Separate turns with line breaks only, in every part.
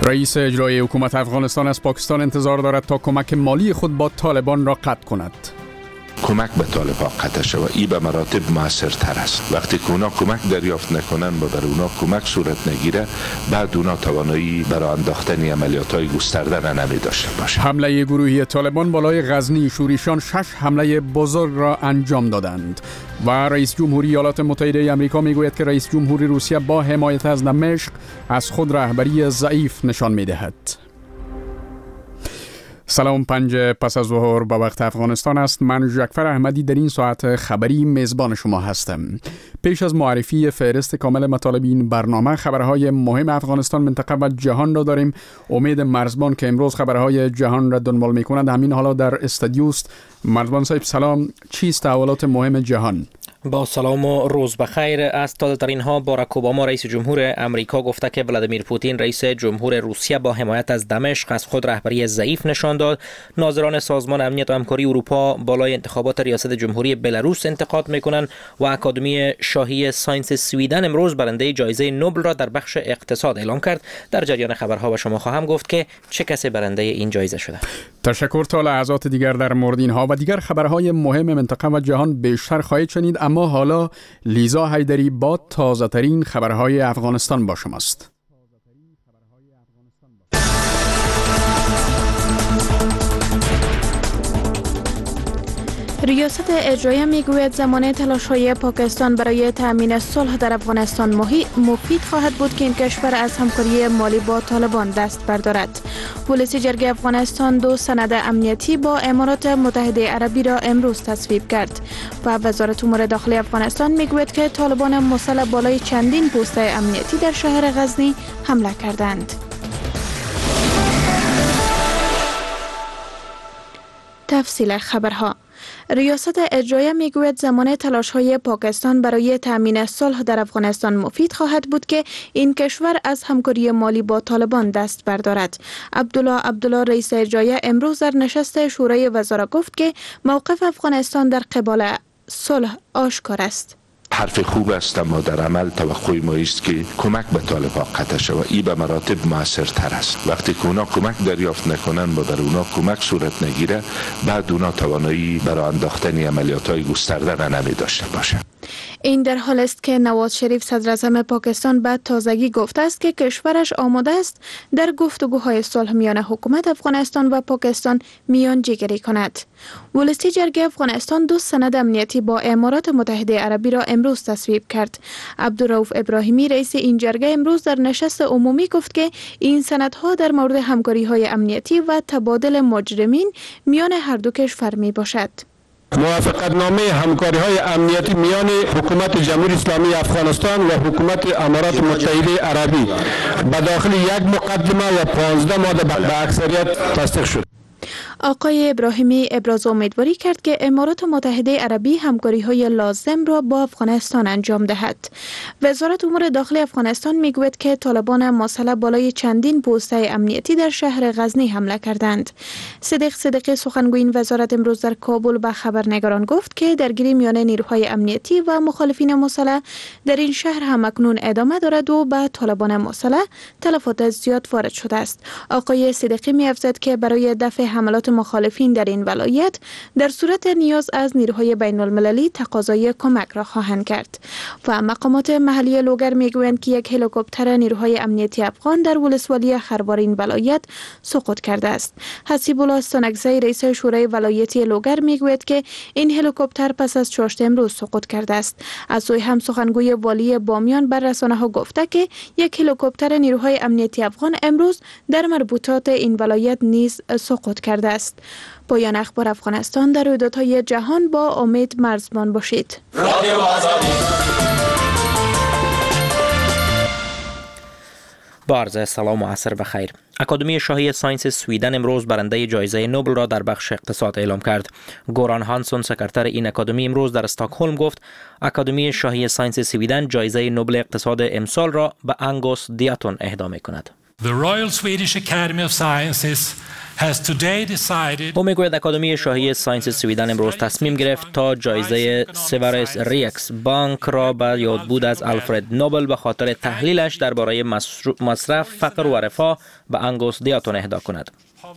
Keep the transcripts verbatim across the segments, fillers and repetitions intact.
رئیس اجرایی حکومت افغانستان از پاکستان انتظار دارد تا کمک مالی خود با طالبان را قطع کند.
کمک به طالبان قطع شود این به مراتب موثرتر است. وقتی که اونا کمک دریافت نکنن و بر اونا کمک صورت نگیره، بعد اونا توانایی برای انداختن عملیات‌های گسترده را نمی داشته باشه.
حمله گروهی طالبان بالای غزنی شوریشان شش حمله بزرگ را انجام دادند و رئیس جمهوری ایالات متحده آمریکا میگوید که رئیس جمهوری روسیه با حمایت از دمشق از خود رهبری ضعیف نشان میدهد. سلام، پنج پس از ظهر به وقت افغانستان است. من جعفر احمدی در این ساعت خبری میزبان شما هستم. پیش از معرفی فهرست کامل مطالب این برنامه، خبرهای مهم افغانستان، منطقه و جهان را داریم. امید مرزبان که امروز خبرهای جهان را دنبال می‌کند همین حالا در استودیوست. مرزبان صاحب سلام، چیست احوالات مهم جهان؟
با سلام و روز بخیر. از تازه ترین ها، باراک اوباما رئیس جمهور امریکا گفته که ولادیمیر پوتین رئیس جمهور روسیه با حمایت از دمشق از خود رهبری ضعیف نشان داد. ناظران سازمان امنیت و همکاری اروپا بالای انتخابات ریاست جمهوری بلاروس انتقاد میکنند و اکادمی شاهی ساینس سویدن امروز برنده جایزه نوبل را در بخش اقتصاد اعلام کرد. در جریان خبرها به شما خواهم گفت که چه کسی برنده این جایزه شده.
تشکر. تا لحظات دیگر در مورد اینها و دیگر خبرهای مهم منطقه و جهان بیشتر خواهید شنید، اما حالا لیزا حیدری با تازه ترین خبرهای افغانستان با شماست.
ریاست اجرایی میگوید زمانه تلاش‌های پاکستان برای تأمین صلح در افغانستان مفید خواهد بود که این کشور از همکاری مالی با طالبان دست بردارد. پلیس جرگه افغانستان دو سند امنیتی با امارات متحده عربی را امروز تصویب کرد و وزارت امور داخلی افغانستان میگوید که طالبان مسلح بالای چندین پست امنیتی در شهر غزنی حمله کردند. تفصیل خبرها. ریاست اجرایی میگوید زمان تلاش‌های پاکستان برای تأمین صلح در افغانستان مفید خواهد بود که این کشور از همکاری مالی با طالبان دست بردارد. عبدالله عبدالله رئیس اجرایی امروز در نشست شورای وزرا گفت که موقف افغانستان در قبال صلح آشکار است.
حرف خوب است، اما در عمل توقع ما است که کمک به طالبان قطع شود این به مراتب موثرتر است. وقتی که اونا کمک دریافت نکنن و بر اونا کمک صورت نگیره، بعد اونا توانایی برای انداختن عملیات‌های گسترده را نمی داشته باشه.
این در حال است که نواز شریف صدر اعظم پاکستان به تازگی گفته است که کشورش آماده است در گفتگوهای صلح میان حکومت افغانستان و پاکستان میانجیگری کند. ولسی جرگه افغانستان دو سند امنیتی با امارات متحده عربی را امروز تصویب کرد. عبدالرؤوف ابراهیمی رئیس این جرگه امروز در نشست عمومی گفت که این سندها در مورد همکاری‌های امنیتی و تبادل مجرمین میان هر دو کشور می باشد.
موافقت نامه همکاری های امنیتی میان حکومت جمهوری اسلامی افغانستان و حکومت امارات متحده عربی به داخل یک مقدمه و پانزده ماده به اکثریت تصدیق شد.
آقای ابراهیمی ابراز امیدواری کرد که امارات متحده عربی همکاری‌های لازم را با افغانستان انجام دهد. وزارت امور داخلی افغانستان میگوید که طالبان مسلح بالای چندین پست امنیتی در شهر غزنی حمله کردند. صدیق صدیقی سخنگوی این وزارت امروز در کابل به خبرنگاران گفت که درگیری میان نیروهای امنیتی و مخالفین مسلح در این شهر همکنون ادامه دارد و به طالبان مسلح تلفات زیاد وارد شده است. آقای صدیقی می‌افزاید که برای دفع حملات مخالفین در این ولایت در صورت نیاز از نیروهای بین المللی تقاضای کمک را خواهند کرد. و مقامات محلی لوگر میگویند که یک هلیکوپتر نیروهای امنیتی افغان در ولسوالی خروار این ولایت سقوط کرده است. حسیب الله سنگزی رئیس شورای ولایتی لوگر میگوید که این هلیکوپتر پس از چهارشنبه امروز سقوط کرده است. از سوی هم سخنگوی والی بامیان بر رسانه‌ها گفته که یک هلیکوپتر نیروهای امنیتی افغان امروز در مربوطات این ولایت نیز سقوط کرده است. پایان اخبار افغانستان. در رویدادهای جهان با امید مرزبان باشید.
با عرض سلام و عصر بخیر. اکادمی شاهی ساینس سویدن امروز برنده جایزه نوبل را در بخش اقتصاد اعلام کرد. گوران هانسون سکرتر این اکادمی امروز در استکهلم گفت اکادمی شاهی ساینس سویدن جایزه نوبل اقتصاد امسال را به انگوس دیاتون اهدا می‌کند.
The Royal Swedish Academy of Sciences has today decided
او میگوید اکادمی شاهی ساینس سویدن امروز تصمیم گرفت تا جایزه سیورس ریکس بانک را به یادبود از آلفرد نوبل به خاطر تحلیلش درباره مصرف، فقر و رفاه به انگوس دیاتون اهدا کند.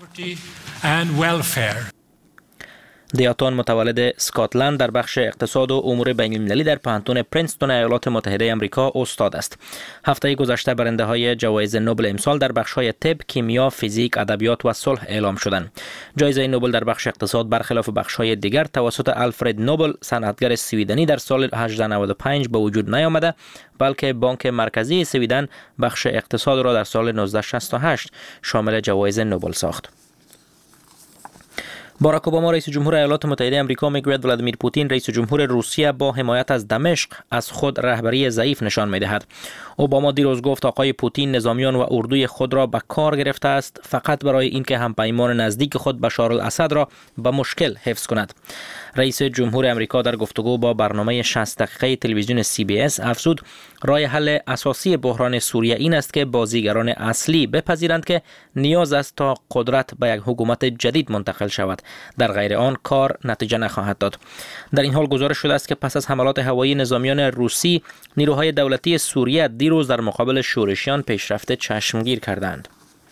دیاتون متولد اسکاتلند در بخش اقتصاد و امور بین المللی در پانتون پرینستون ایالات متحده آمریکا استاد است. هفته گذشته برنده های جوایز نوبل امسال در بخش های طب، کیمیا، فیزیک، ادبیات و صلح اعلام شدند. جایزه نوبل در بخش اقتصاد برخلاف بخش های دیگر توسط آلفرد نوبل صنعتگر سویدنی در سال هزار و هشتصد و نود و پنج به وجود نیامده، بلکه بانک مرکزی سویدن بخش اقتصاد را در سال نوزده شصت و هشت شامل جوایز نوبل ساخت. باراک اوباما رئیس جمهور ایالات متحده آمریکا میگوید ولادیمیر پوتین رئیس جمهور روسیه با حمایت از دمشق از خود رهبری ضعیف نشان می‌دهد. اوباما دیروز گفت آقای پوتین نظامیان و اردوی خود را به کار گرفته است فقط برای اینکه همپیمان نزدیک خود بشار الاسد را به مشکل حفظ کند. رئیس جمهور آمریکا در گفتگو با برنامه شصت دقیقه تلویزیون سی بی اس افزود راه حل اساسی بحران سوریه این است که بازیگران اصلی بپذیرند که نیاز است تا قدرت به یک حکومت جدید منتقل شود، در غیر آن کار نتیجه نخواهد داد. در این حال گزارش شده است که پس از حملات هوایی نظامیان روسی، نیروهای دولتی سوریه دیروز در مقابل شورشیان پیشرفت چشمگیر کردند.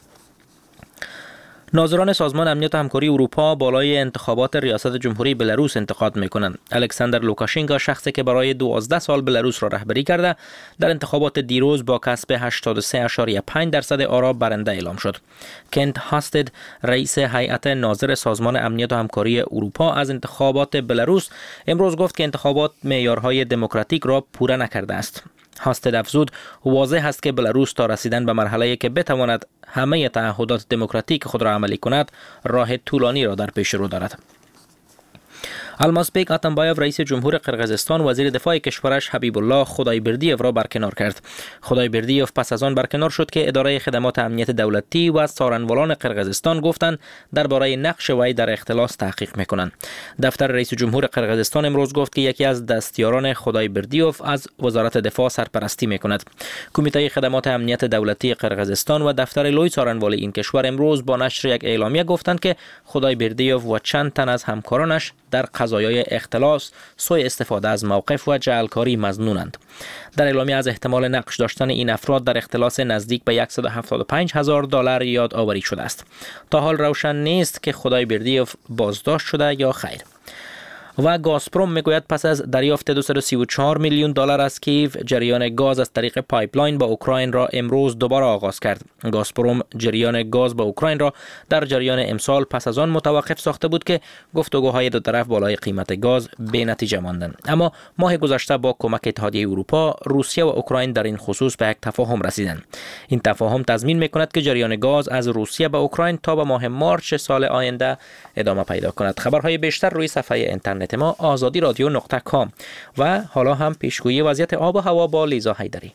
ناظران سازمان امنیت و همکاری اروپا بالای انتخابات ریاست جمهوری بلاروس انتقاد می‌کنند. الکساندر لوکاشنکو، شخصی که برای دوازده سال بلاروس را رهبری کرده، در انتخابات دیروز با کسب هشتاد و سه ممیز پنج درصد آرا برنده اعلام شد. کنت هاستد، رئیس هیئت ناظر سازمان امنیت و همکاری اروپا از انتخابات بلاروس، امروز گفت که انتخابات معیارهای دموکراتیک را پوره نکرده است. هاستد افزود واضح است که بلاروس تا رسیدن به مرحله‌ای که بتواند همه تعهدات دموکراتیک خود را عملی کند راه طولانی را در پیش رو دارد. المازبek اتمبایف رئیس جمهور قرقیزستان وزیر دفاع کشورش حبیب الله خدایبردیف را برکنار کرد. خدایبردیف پس از آن برکنار شد که اداره خدمات امنیت دولتی و سارنوالان قرقیزستان گفتند درباره نقش وی در اختلاس تحقیق میکنند. دفتر رئیس جمهور قرقیزستان امروز گفت که یکی از دستیاران خدایبردیف از وزارت دفاع سرپرستی میکند. کمیته خدمات امنیت دولتی قرقیزستان و دفتر لوی سارنوالی این کشور امروز با نشر یک اعلامیه گفتند که خدایبردیف و چند تن از همکارانش در قضایای اختلاس، سوء استفاده از موقف و جعلکاری مظنونند. در اعلامیه از احتمال نقش داشتن این افراد در اختلاس نزدیک به صد و هفتاد و پنج هزار دلار یادآوری شده است. تا حال روشن نیست که خدایبردیف بازداشت شده یا خیر. و گازپروم میگوید پس از دریافت دویست و سی و چهار میلیون دلار از کیف، جریان گاز از طریق پایپلاین با اوکراین را امروز دوباره آغاز کرد. گازپروم جریان گاز با اوکراین را در جریان امسال پس از آن متوقف ساخته بود که گفتگوهای دو طرف بالای قیمت گاز بی نتیجه ماندند. اما ماه گذشته با کمک اتحادیه اروپا، روسیه و اوکراین در این خصوص به یک تفاهم رسیدند. این تفاهم تضمین میکند که جریان گاز از روسیه به اوکراین تا به ماه مارس سال آینده ادامه پیدا کند. خبرهای بیشتر روی صفحه اینترنت ما آزادی رادیو نقطه کام و حالا هم پیشگویی وضعیت آب و هوا با لیزا حیدری.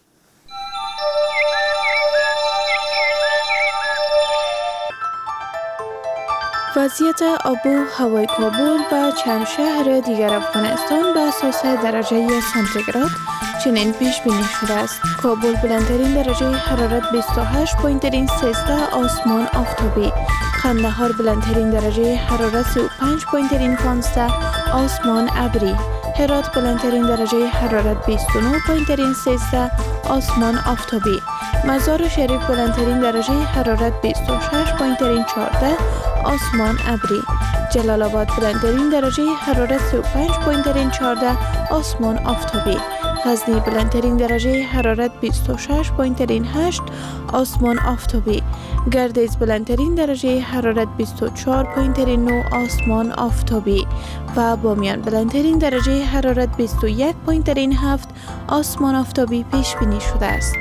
وضعیت آب و هوای کابل و چند شهر دیگر افغانستان به اساس درجه سانتیگراد چنین پیش بینی شده است. کابل بلندترین درجه حرارت بیست و هشت و سیزده آسمان آفتابی، قندهار بلندترین درجه حرارت سی و پنج و پانزده آسمان ابری، هرات بلندترین درجه حرارت بیست و نه و سیزده آسمان آفتابی، مزار شریف بلندترین درجه حرارت بیست و شش و چهارده آسمان ابری، جلال آباد بلندترین درجه حرارت سی و پنج و چهارده آسمان آفتابی، غزنی بلندترین درجه حرارت بیست و شش و هشت آسمان آفتابی، گردیز بلندترین درجه حرارت بیست و چهار و نه آسمان آفتابی و بامیان بلندترین درجه حرارت بیست و یک و هفت آسمان آفتابی پیش بینی شده است.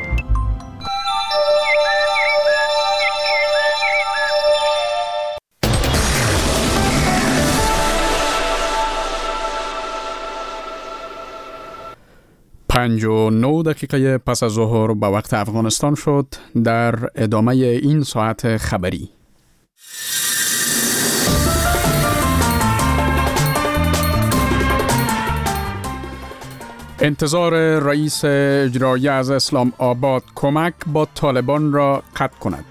پنج و نه دقیقه پس از ظهر به وقت افغانستان شد. در ادامه این ساعت خبری انتظار رئیس اجرایی از اسلام آباد کمک با طالبان را قطع کند.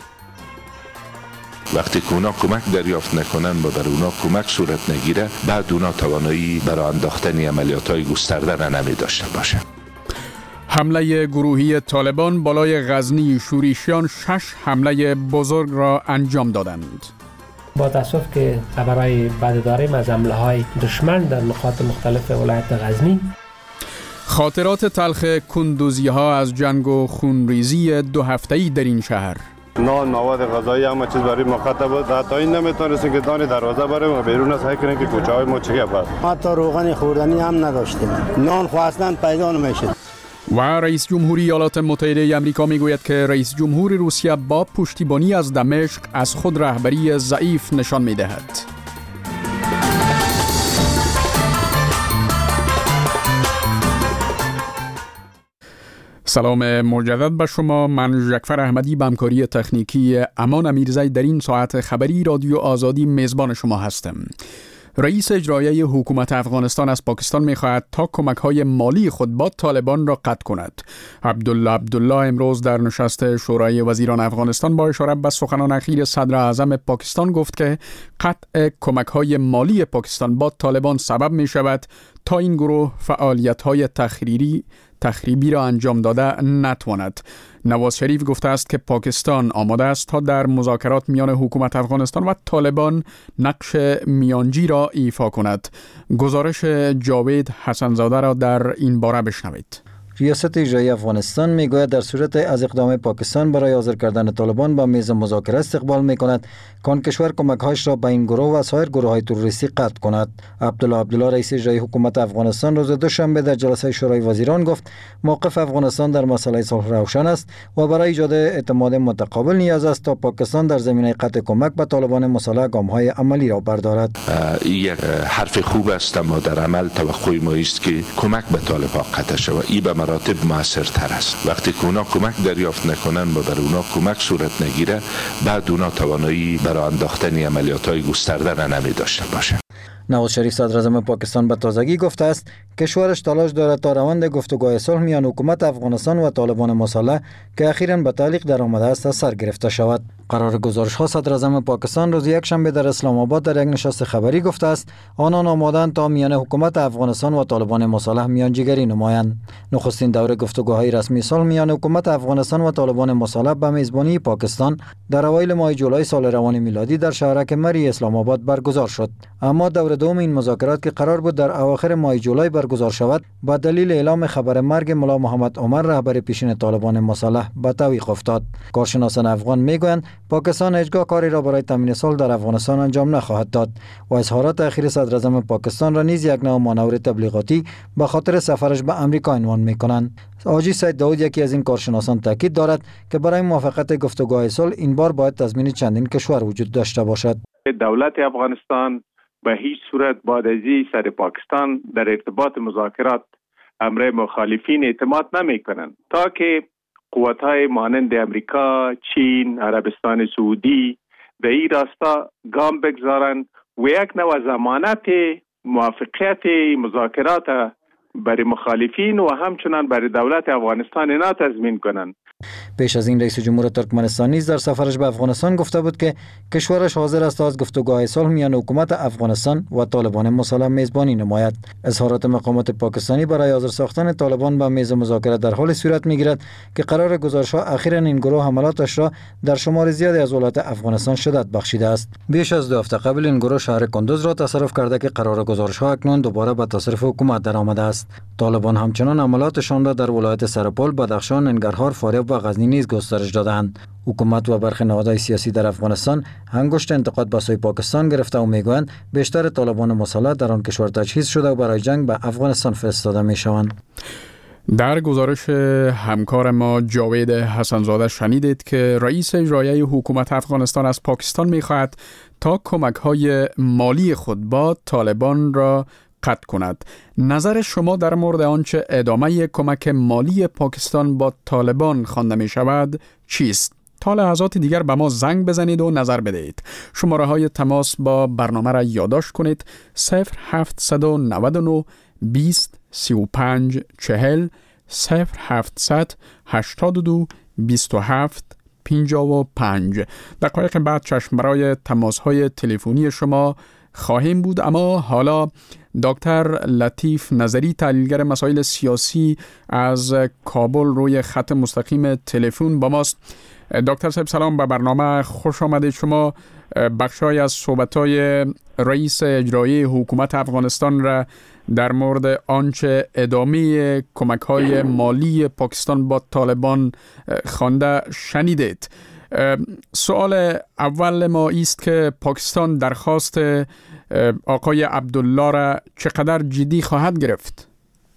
وقتی که اونا کمک دریافت نکنن و بر اونا کمک صورت نگیره، بعد اونا توانایی برای انداختن عملیات‌های گسترده را نمی داشته باشه.
حمله گروهی طالبان بالای غزنی شوریشیان شش حمله بزرگ را انجام دادند.
با تاسف که خبرهای بد داریم از حمله های دشمن در نقاط مختلف ولایت غزنی.
خاطرات تلخ کندوزی ها از جنگ و خونریزی دو هفته‌ای در این شهر.
نان، مواد غذایی همه چیز برای مخاطب بود. حتی این نمیتونستیم که دان دروازه بریم و بیرون از حی کنیم که کوچه های ما چیه بود.
حتی روغن خوردنی هم نداشتیم. نان خواستن پیدا نمیشد.
و رئیس جمهوری ایالات متحده آمریکا میگوید که رئیس جمهور روسیه با پشتیبانی از دمشق از خود رهبری ضعیف نشان میدهد. سلام مجدد به شما. من جعفر احمدی به همکاری تکنیکی امان امیرزی در این ساعت خبری رادیو آزادی میزبان شما هستم. رئیس اجرایی حکومت افغانستان از پاکستان می‌خواهد تا کمک‌های مالی خود با طالبان را قطع کند. عبدالله عبدالله امروز در نشست شورای وزیران افغانستان با اشاره به سخنان اخیر صدر اعظم پاکستان گفت که قطع کمک‌های مالی پاکستان با طالبان سبب می‌شود تا این گروه فعالیت‌های تخریبی تخریبی را انجام داده نتواند. نواز شریف گفته است که پاکستان آماده است تا در مذاکرات میان حکومت افغانستان و طالبان نقش میانجی را ایفا کند. گزارش جاوید حسنزاده را در این باره بشنوید.
ریاست اجرایی افغانستان میگوید در صورت از اقدام پاکستان برای حاضر کردن طالبان به میز مذاکره استقبال میکند که آن کشور کمک‌هایش را به این گروه و سایر گروه‌های تروریستی قطع کند. عبدالله عبدالله رئیس اجرایی حکومت افغانستان روز دوشنبه در جلسه شورای وزیران گفت موقف افغانستان در مسئله صلح روشن است و برای ایجاد اعتماد متقابل نیاز است تا پاکستان در زمینه قطع کمک به طالبان مسلح گام‌های عملی را بردارد.
یک حرف خوب است اما در عمل توقع ما است که کمک به طالبان قطع شود. این به مراتب موثرتر است. وقتی که اونا کمک دریافت نکنن و بر اونا کمک صورت نگیره، بعد اونا توانایی برای انداختن عملیات‌های گسترده را نمی داشته باشه.
نواز شریف صدر اعظم پاکستان به تازگی گفته است کشورش تلاش دارد تا روند گفتگوهای صلح میان حکومت افغانستان و طالبان مسلح که اخیراً به تعلیق درآمده است از سر گرفته شود. قرار گزارش ها صدر اعظم پاکستان روز یکشنبه در اسلام آباد در یک نشست خبری گفته است آنان آماده‌اند تا میان حکومت افغانستان و طالبان مسلح میانجیگری نمایند. نخستین دوره گفتگوهای رسمی صلح میان حکومت افغانستان و طالبان مسلح به میزبانی پاکستان در اوایل ماه جولای سال روان میلادی در شهرک مری اسلام آباد برگزار شد. اما دوره دوم این مذاکرات که قرار بود در اواخر ماه جولای برگزار شود با دلیل اعلام خبر مرگ ملا محمد عمر رهبر پیشین طالبان مسلح به تعویق افتاد. کارشناسان افغان میگویند پاکستان هیچگاه کاری را برای تامین صلح در افغانستان انجام نخواهد داد و اظهارات اخیر صدر اعظم پاکستان را نیز یک نوع مانور تبلیغاتی به خاطر سفرش به آمریکا عنوان میکنند. حاجی سید داود یکی از این کارشناسان تاکید دارد که برای موافقت گفتگوهای صلح این بار باید تضمین چندین کشور وجود داشته باشد.
دولت افغانستان به هیچ صورت بعد از سر پاکستان در ارتباط مذاکرات امر مخالفین اعتماد نمی کنند تا که قوت‌های مانند امریکا، چین، عربستان سعودی در این راستا گام بگذارند و یک نوع ضمانت موافقت مذاکرات برای مخالفین و همچنان برای دولت افغانستان اینا تضمین کنند.
پیش از این رئیس جمهور ترکمنستان نیز در سفرش به افغانستان گفته بود که کشورش حاضر است از گفتگوهای صلح میان حکومت افغانستان و طالبان مسلح میزبانی نماید. اظهارات مقامات پاکستانی برای حاضر ساختن طالبان به میز مذاکره در حال صورت میگیرد که قرار گزارش‌ها اخیراً این گروه حملاتش را در شمار زیادی از ولایات افغانستان شدت بخشیده است. بیش از دو هفته قبل این گروه شهر کندوز را تصرف کرده که قرار گزارش‌ها اکنون دوباره به تصرف حکومت درآمده است. طالبان همچنان حملاتشان را در ولایت سرپل، بدخشان، ننگرهار، فاریاب و غزنی نیز گسترش دادند. حکومت و برخی نهادهای سیاسی در افغانستان انگشت انتقاد به سوی پاکستان گرفته و میگویند بیشتر طالبان مسلح در آن کشور تجهیز شده و برای جنگ به افغانستان فرستاده میشوند.
در گزارش همکار ما جاوید حسنزاده شنیدید که رئیس اجرایی حکومت افغانستان از پاکستان میخواهد تا کمک‌های مالی خود با طالبان را قطع کند. نظر شما در مورد آنچه ادامه کمک مالی پاکستان با طالبان خوانده می شود چیست؟ تا لحظات دیگر به ما زنگ بزنید و نظر بدهید. شماره های تماس با برنامه را یادداشت کنید: صفر هفت نه نه بیست سی و پنج چهل صفر هفتصد هشتاد و دو بیست و هفت پنجاه و پنج. دقایق بعد چشم برای تماس‌های تلفنی شما خواهیم بود، اما حالا دکتر لطیف نظری، تحلیلگر مسائل سیاسی از کابل، روی خط مستقیم تلفن با ماست. دکتر صاحب سلام، به برنامه خوش آمدید. شما بخشای از صحبت‌های رئیس اجرایی حکومت افغانستان را در مورد آنچه ادامه کمک‌های مالی پاکستان با طالبان خوانده شنیدید. سوال اول ما است که پاکستان درخواست آقای عبدالله را چقدر جدی خواهد گرفت؟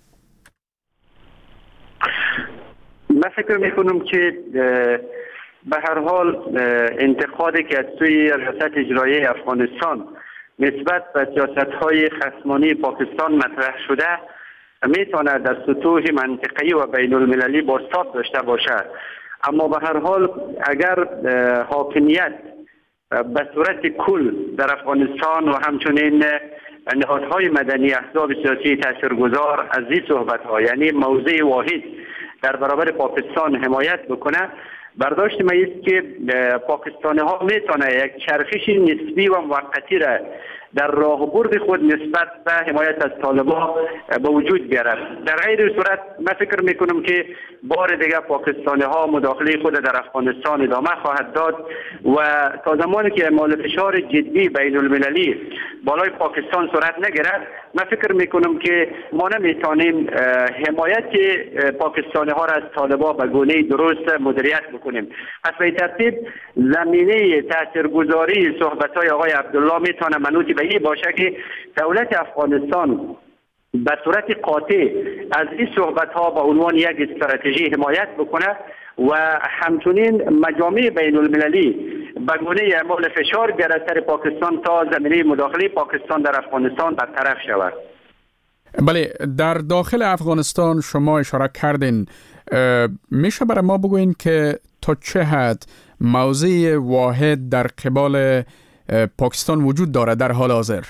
من فکر میکنم که به هر حال انتقادی که از سوی ریاست اجرایی افغانستان نسبت به سیاست‌های خصمانه پاکستان مطرح شده میتواند در سطوح منطقه‌ای و بین المللی بازتاب داشته باشد، اما به هر حال اگر حاکمیت به صورت کل در افغانستان و همچنین نهادهای مدنی، احزاب سیاسی تاثیرگذار از این صحبت‌ها، یعنی موضع واحد در برابر پاکستان حمایت بکنه، برداشت ما است که پاکستانی ها میتونه یک چرخش نسبی و موقتی را در راه برد خود نسبت به حمایت از طالبان به وجود بیارد. در غیر صورت من فکر میکنم که بار دیگر پاکستانی ها مداخله خود در افغانستان ادامه خواهد داد و تا زمانی که اعمال فشار جدی بین المللی بالای پاکستان صورت نگیرد، من فکر میکنم که ما نمیتونیم حمایت پاکستانی ها را از طالبان به گونه درست مدیریت بکنیم. پس به ترتیب زمینه تاثیرگذاری صحبت های آقای عبدالله میتونه منوط به این باشه که دولت افغانستان به صورت قاطع از این صحبت ها به عنوان یک استراتژی حمایت بکنه و همچنین مجامع بین المللی به گونه اعمال فشار بیارد سر پاکستان تا زمینه مداخله پاکستان در افغانستان برطرف شود.
بله، در داخل افغانستان شما اشاره کردین، میشه برای ما بگوین که تا چه حد موضع واحد در قبال پاکستان وجود داره در حال حاضر؟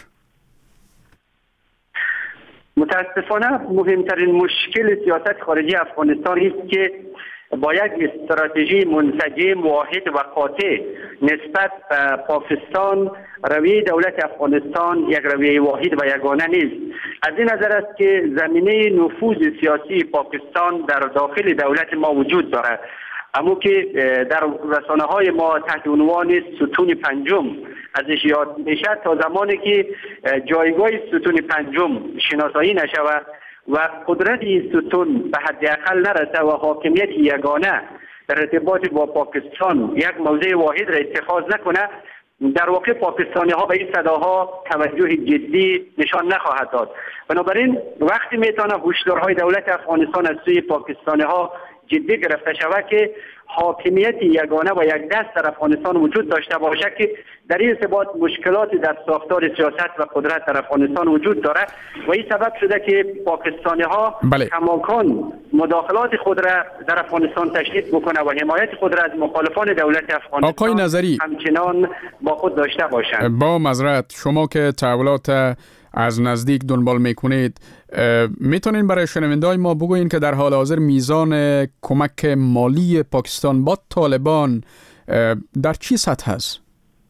متاسفانه مهمترین مشکل سیاست خارجی افغانستان است که با یک استراتژی منسجم واحد و قاطع نسبت به پاکستان رویه دولت افغانستان یک رویه واحد و یگانه نیست. از این نظر است که زمینه نفوذ سیاسی پاکستان در داخل دولت ما وجود دارد، اما که در رسانه های ما تحت عنوان ستون پنجم ازش یاد میشه، تا زمانی که جایگاه ستون پنجم شناسایی نشود و قدرت این ستون به حداقل نرسه و حاکمیت یگانه در ارتباط با پاکستان یک موضع واحد را اتخاذ نکنه، در واقع پاکستانی ها به این صداها توجه جدی نشان نخواهد داد. بنابراین وقتی میتونه هشدارهای دولت افغانستان از سوی پاکستانی ها جدی گرفته شود که حاکمیت یگانه و یک دست در افغانستان وجود داشته باشه که در این ارتباط مشکلات در ساختار سیاست و قدرت در افغانستان وجود داره و این سبب شده که پاکستانی ها
بله.
کماکان مداخلات خود را در افغانستان تشدید بکنه و حمایت خود را از مخالفان دولت افغانستان
آقای نظری
همچنان با خود داشته باشند.
با معذرت، شما که تحولات از نزدیک دنبال میکنید، میتونین برای شنونده‌های ما بگوین که در حال حاضر میزان کمک مالی پاکستان با طالبان در چی سطح است؟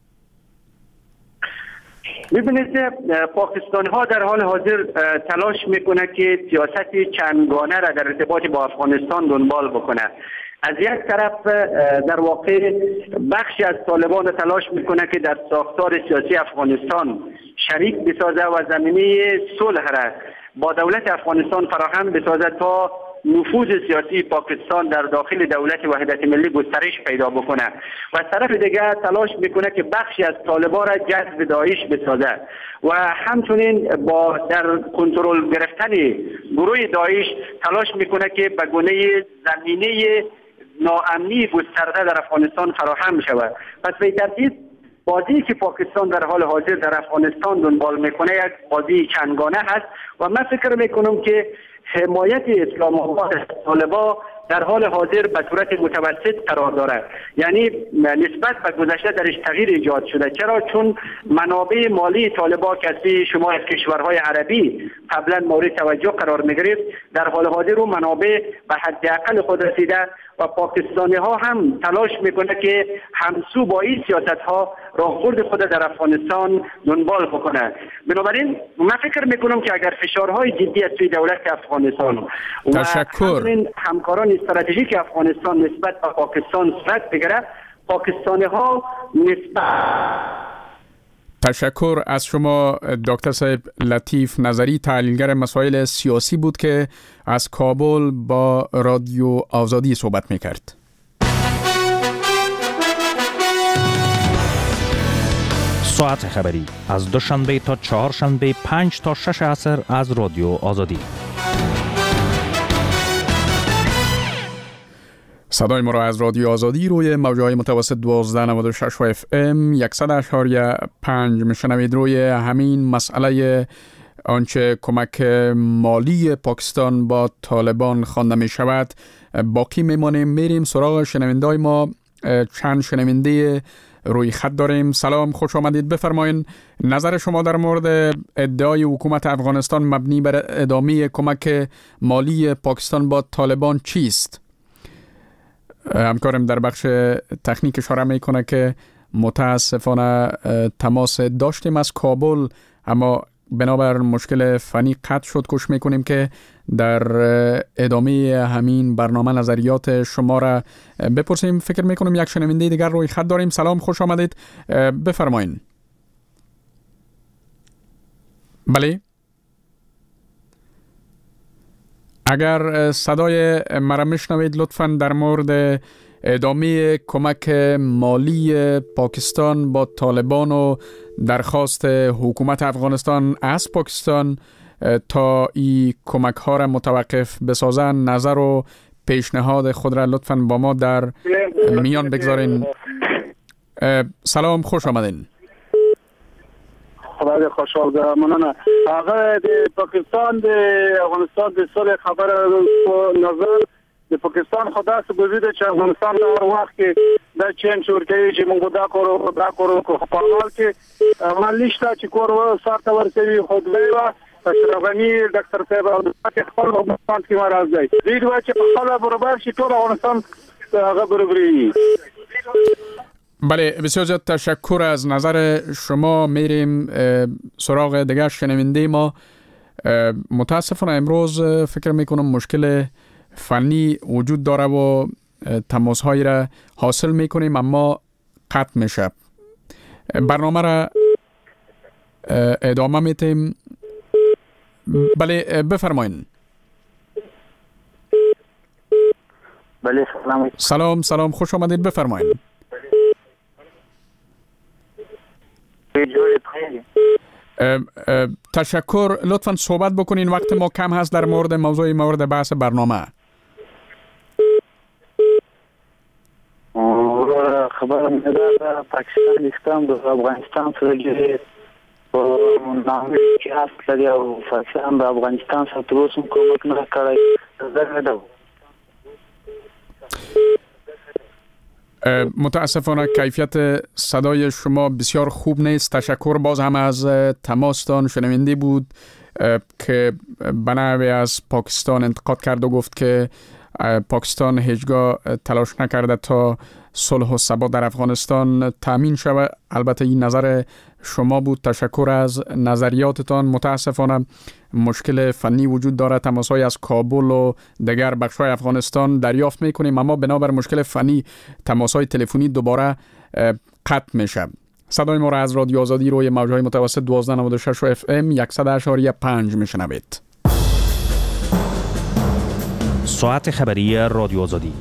می‌بینید پاکستان ها در حال حاضر تلاش میکنه که سیاست چندگانه را در ارتباط با افغانستان دنبال بکنه. از یک طرف در واقع بخشی از طالبان تلاش میکنه که در ساختار سیاسی افغانستان شریک بسازه و زمینه صلح را با دولت افغانستان فراهم بسازه تا نفوذ سیاسی پاکستان در داخل دولت وحدت ملی گسترش پیدا بکنه و از طرف دیگر تلاش میکنه که بخشی از طالبان را جذب داعش بسازه و همچنین با در کنترل گرفتن گروه داعش تلاش میکنه که به گونه زمینه ناامنی گسترده در افغانستان فراهم شود. پس به ترتیب بازی که پاکستان در حال حاضر در افغانستان دنبال میکنه یک بازی چندگانه هست و من فکر میکنم که حمایت اسلام آباد از طالبان در حال حاضر به صورت متوسط قرار داره. یعنی نسبت به گذشته درش تغییر ایجاد شده. چرا؟ چون منابع مالی طالبان که شما از کشورهای عربی قبلا مورد توجه قرار می‌گرفت، در حال حاضر رو منابع به حداقل خود رسیده و پاکستانی ها هم تلاش میکنه که همسو با این سیاست ها راهبرد خود در افغانستان دنبال بکنه. بنابراین من فکر میکنم که اگر فشارهای جدی از سوی دولت افغانستان و همین همکاران استراتژیک افغانستان نسبت به پاکستان صورت بگیره، پاکستانی ها نسبت
تشکر از شما دکتر صاحب لطیف نظری، تحلیلگر مسائل سیاسی بود که از کابل با رادیو آزادی صحبت میکرد.
ساعت خبری از دوشنبه تا چهارشنبه پنج تا شش عصر از رادیو آزادی.
صدای ما را از رادیو آزادی روی موجهای متوسط دوازده نود و شش و اف ام صد و اشاریه پنج میشنوید. روی همین مسئله آنچه کمک مالی پاکستان با طالبان خوانده می شود باقی میمانیم. میریم سراغ شنوندای ما. چند شنونده روی خط داریم. سلام، خوش آمدید، بفرمایید نظر شما در مورد ادعای حکومت افغانستان مبنی بر ادامه کمک مالی پاکستان با طالبان چیست؟ همکارم در بخش تکنیک اشاره میکنه که متاسفانه تماس داشتیم از کابل، اما بنابر مشکل فنی قطع شد. کوشش میکنیم که در ادامه همین برنامه نظریات شما را بپرسیم. فکر میکنم یک شنونده دیگر روی خط داریم. سلام، خوش آمدید، بفرمایید. بله، اگر صدای مرا میشنوید لطفاً در مورد ادامه کمک مالی پاکستان با طالبان و درخواست حکومت افغانستان از پاکستان تا این کمک ها را متوقف بسازن نظر و پیشنهاد خود را لطفاً با ما در میان بگذارین. سلام، خوش آمدین.
خدای خوشحال ده مننه. هغه د پاکستان د افغانستان د سره خبره نظر د پاکستان خدا څخه بوزیده چې افغانستان د هر وخت کې د چین شورکې چې موږ دا کورو دا کورو په حال کې مالیشته چې کورو سارته ورسوي خو دوی وا اشرفنی ډاکټر صاحب او د خپل افغانستان کې مرز دی دوی وا چې په خپل برابر شي ټول افغانستان هغه برابري.
بله، بسیار زیاد تشکر از نظر شما. میریم سراغ دیگر شنونده ما. متاسفانه امروز فکر میکنم مشکل فنی وجود داره و تماس هایی را حاصل میکنیم اما قطع میشه. برنامه را ادامه میتیم. بله، بفرمایید.
بله، سلام.
سلام سلام، خوش آمدید، بفرمایید. تشکر. لطفاً صحبت بکنین، وقت ما کم هست در مورد موضوع مورد بحث برنامه.
خبر میده پاکستان اسلام د افغانستان سره کې په نامه کې هست لري او پاکستان د افغانستان سره تر اوسه کومک نه کړی. زه نه
متاسفانه کیفیت صدای شما بسیار خوب نیست. تشکر باز هم از تماستان. شنونده بود که بنابرای از پاکستان انتقاد کرد و گفت که پاکستان هیچگاه تلاش نکرده تا صلح و ثبات در افغانستان تامین شود. البته این نظر شما بود. تشکر از نظریاتتان. متاسفانه مشکل فنی وجود داره. تماس‌های از کابل و دیگر بخش‌های افغانستان دریافت می‌کنیم اما بنابر مشکل فنی تماس‌های تلفنی دوباره قطع میشه. صدای ما را از رادیو آزادی روی موج‌های متوسط دوازده نود و شش و اف ام صد و اشاریه پنج میشنوید.
ساعت خبری رادیو آزادی.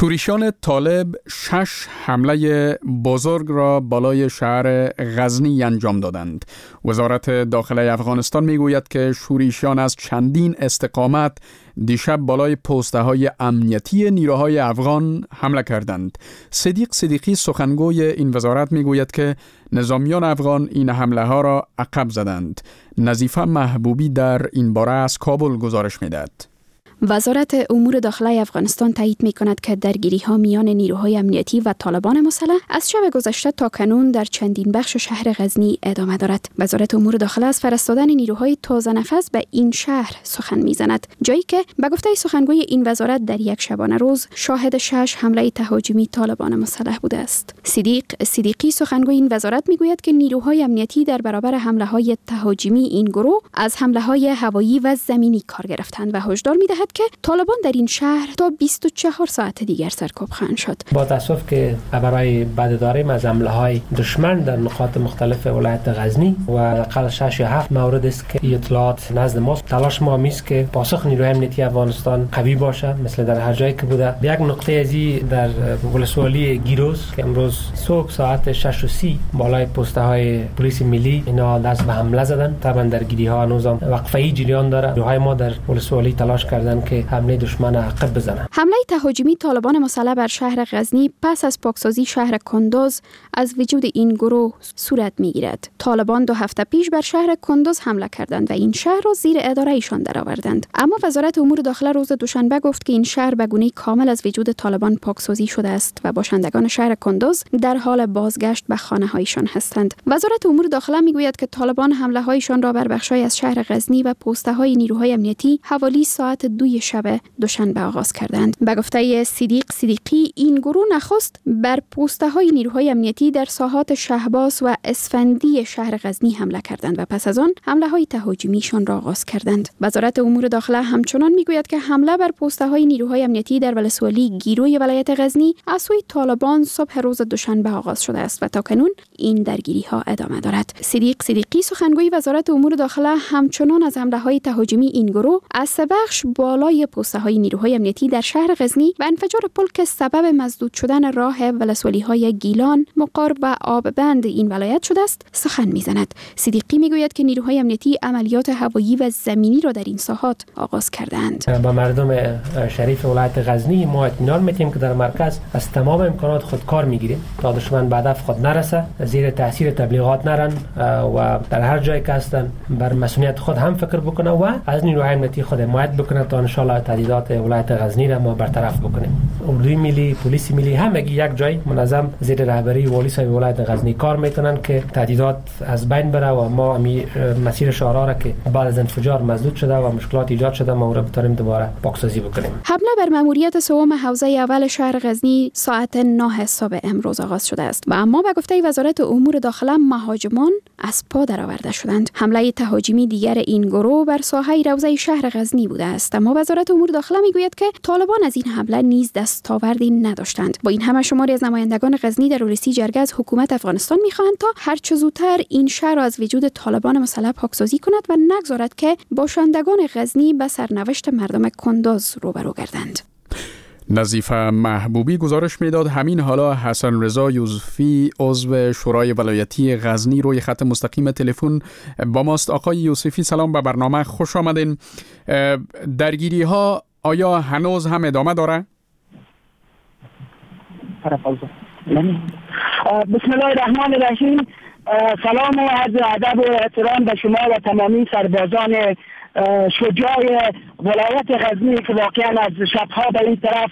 شورشیان طالب شش حمله بزرگ را بالای شهر غزنی انجام دادند. وزارت داخله افغانستان میگوید که شورشیان از چندین استقامت دیشب بالای پسته های امنیتی نیروهای افغان حمله کردند. صدیق صدیقی سخنگوی این وزارت میگوید که نظامیان افغان این حمله ها را عقب زدند. نظیفه محبوبی در این باره از کابل گزارش میدهد.
وزارت امور داخله افغانستان تایید می کند که درگیری ها میان نیروهای امنیتی و طالبان مسلح از شب گذشته تا کنون در چندین بخش شهر غزنی ادامه دارد. وزارت امور داخله از فرستادن نیروهای تازه نفس به این شهر سخن میزند، جایی که به گفته سخنگوی این وزارت در یک شبانه روز شاهد شش حمله تهاجمی طالبان مسلح بوده است. صدیق صدیقی سخنگوی این وزارت میگوید که نیروهای امنیتی در برابر حمله های تهاجمی این گروه از حمله های هوایی و زمینی کار گرفتند و هشدار میدهد که طالبان در این شهر تا بیست و چهار ساعت دیگر سرکوب خواهند شد.
با تاسف که برای بعد داریم از حمله های دشمن در نقاط مختلف ولایت غزنی و حداقل شش یا هفت مورد است که اطلاعات نزد ما، تلاش ما میست که پاسخ نیروی امنیتی افغانستان قوی باشه مثل در هر جایی که بوده. یک نقطه ازی در ولسوالی گیروس که امروز صبح ساعت شش و سی بالای پسته های پلیس ملی اینا دست به حمله زدن. طبعا درگیری ها هنوز وقفه‌ای جریان داره. نیروهای ما در ولسوالی تلاش کردن که حمله دشمن عقب بزنند.
حمله تهاجمی طالبان مسلح بر شهر غزنی پس از پاکسازی شهر کندوز از وجود این گروه صورت میگیرد. طالبان دو هفته پیش بر شهر کندوز حمله کردند و این شهر را زیر اداره ایشان درآوردند. اما وزارت امور داخله روز دوشنبه گفت که این شهر به گونه‌ای کامل از وجود طالبان پاکسازی شده است و باشندگان شهر کندوز در حال بازگشت به خانه‌هایشان هستند. وزارت امور داخله میگوید که طالبان حمله‌هایشان را بر بخش‌های از شهر غزنی و پست‌های نیروهای امنیتی حوالی ساعت دو شب دوشنبه آغاز کردند. به گفته صدیق صدیقی این گروه نخست بر پست‌های نیروهای امنیتی در ساحات شهباز و اسفندی شهر غزنی حمله کردند و پس از آن حمله‌های تهاجمیشان را آغاز کردند. وزارت امور داخله همچنان میگوید که حمله بر پست‌های نیروهای امنیتی در ولسوالی گیروی ولایت غزنی از سوی طالبان صبح روز دوشنبه آغاز شده است و تا کنون این درگیری‌ها ادامه دارد. صدیق صدیقی سخنگوی وزارت امور داخله همچنان از حمله‌های تهاجمی این گروه از سه بخش بالای پست‌های نیروهای امنیتی در شهر غزنی و انفجار پل که سبب مسدود شدن راه ولسوالی‌های گیلان، مقار و آببند این ولایت شده است سخن می‌زند. صدیقی میگوید که نیروهای امنیتی عملیات هوایی و زمینی را در این ساحات آغاز کردند.
با مردم شریف ولایت غزنی ما اطمینان می‌دیم که در مرکز از تمام امکانات خود کار می‌گیریم تا دشمن به هدف خود نرسه، زیر تاثیر تبلیغات نرن و در هر جایی که هستن بر مسئولیت خود هم فکر بکنه و از نیروهای امنیتی خود حمایت بکنه تا ان شاء الله تهدیدات ولایت غزنی را ما برطرف بکنیم. اردوی ملی، پلیس ملی همگی یک جای منظم زیر رهبری والی صاحب ولایت غزنی کار میکنن که تهدیدات از بین بره و ما می مسیر شهرها را که بعد از انفجار مسدود شده و مشکلات ایجاد شده ما را بتونیم دوباره پاکسازی بکنیم.
حمله بر ماموریت سوم حوزه اول شهر غزنی ساعت نه صبح امروز آغاز شده است و اما به گفته وزارت امور داخله مهاجمان از پا درآورده شدند. حمله تهاجمی دیگر این گروه بر ساحه روضه شهر غزنی بوده است، اما وزارت امور داخله میگوید که طالبان از این حمله نیز دستاوردی نداشتند. با این همه شماری از نمایندگان غزنی در رئیسی جرگه از حکومت افغانستان میخواهند تا هر چه زودتر این شهر را از وجود طالبان مسلح پاکسازی کند و نگذارد که باشندگان غزنی به سرنوشت مردم کندوز روبرو گردند.
نظیفه محبوبی گزارش میداد. همین حالا حسن رضا یوسفی عضو شورای ولایتی غزنی روی خط مستقیم تلفن با ماست. آقای یوسفی سلام، به برنامه خوش آمدین. درگیری ها آیا هنوز هم ادامه داره؟
بسم الله الرحمن الرحیم. سلام و عرض ادب و احترام به شما و تمامی سربازان شجاع ولایت غزنی که واقعا از شبها به این طرف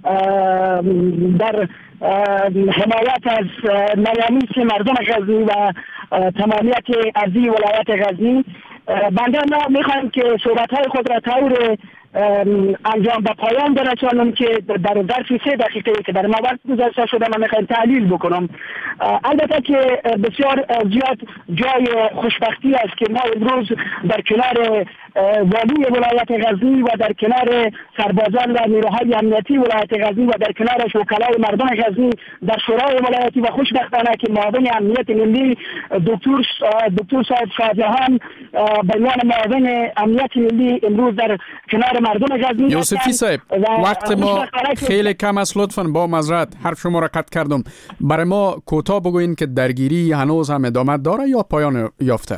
در حمایت از نیامیس مردم غزنی و تمامیت ارضی ولایت غزنی بنده ما میخوایم که صحبت‌های خود را طور انجام به پایان برسانم که در ظرف سه دقیقه که در ما وقت گذاشته شده من میخوایم تحلیل بکنم. البته که بسیار زیاد جای خوشبختی است که ما امروز در کنار
والی ولایت غزنی و در کنار سربازان و نیروهای امنیتی ولایت غزنی و در کنار وکلای مردم غزنی در شورای ولایتی و خوشبختانه که معاون امنیت ملی دکتر دکتر صاحب شاهجهان به عنوان معاون امنیت ملی امروز در کنار مردم غزنی.
یوسفی صاحب وقت ما خیلی کم است، لطفاً با معذرت حرف شما را قطع کردم. برای ما کوتاه بگوین که درگیری هنوز هم ادامه داره یا پایان یافته؟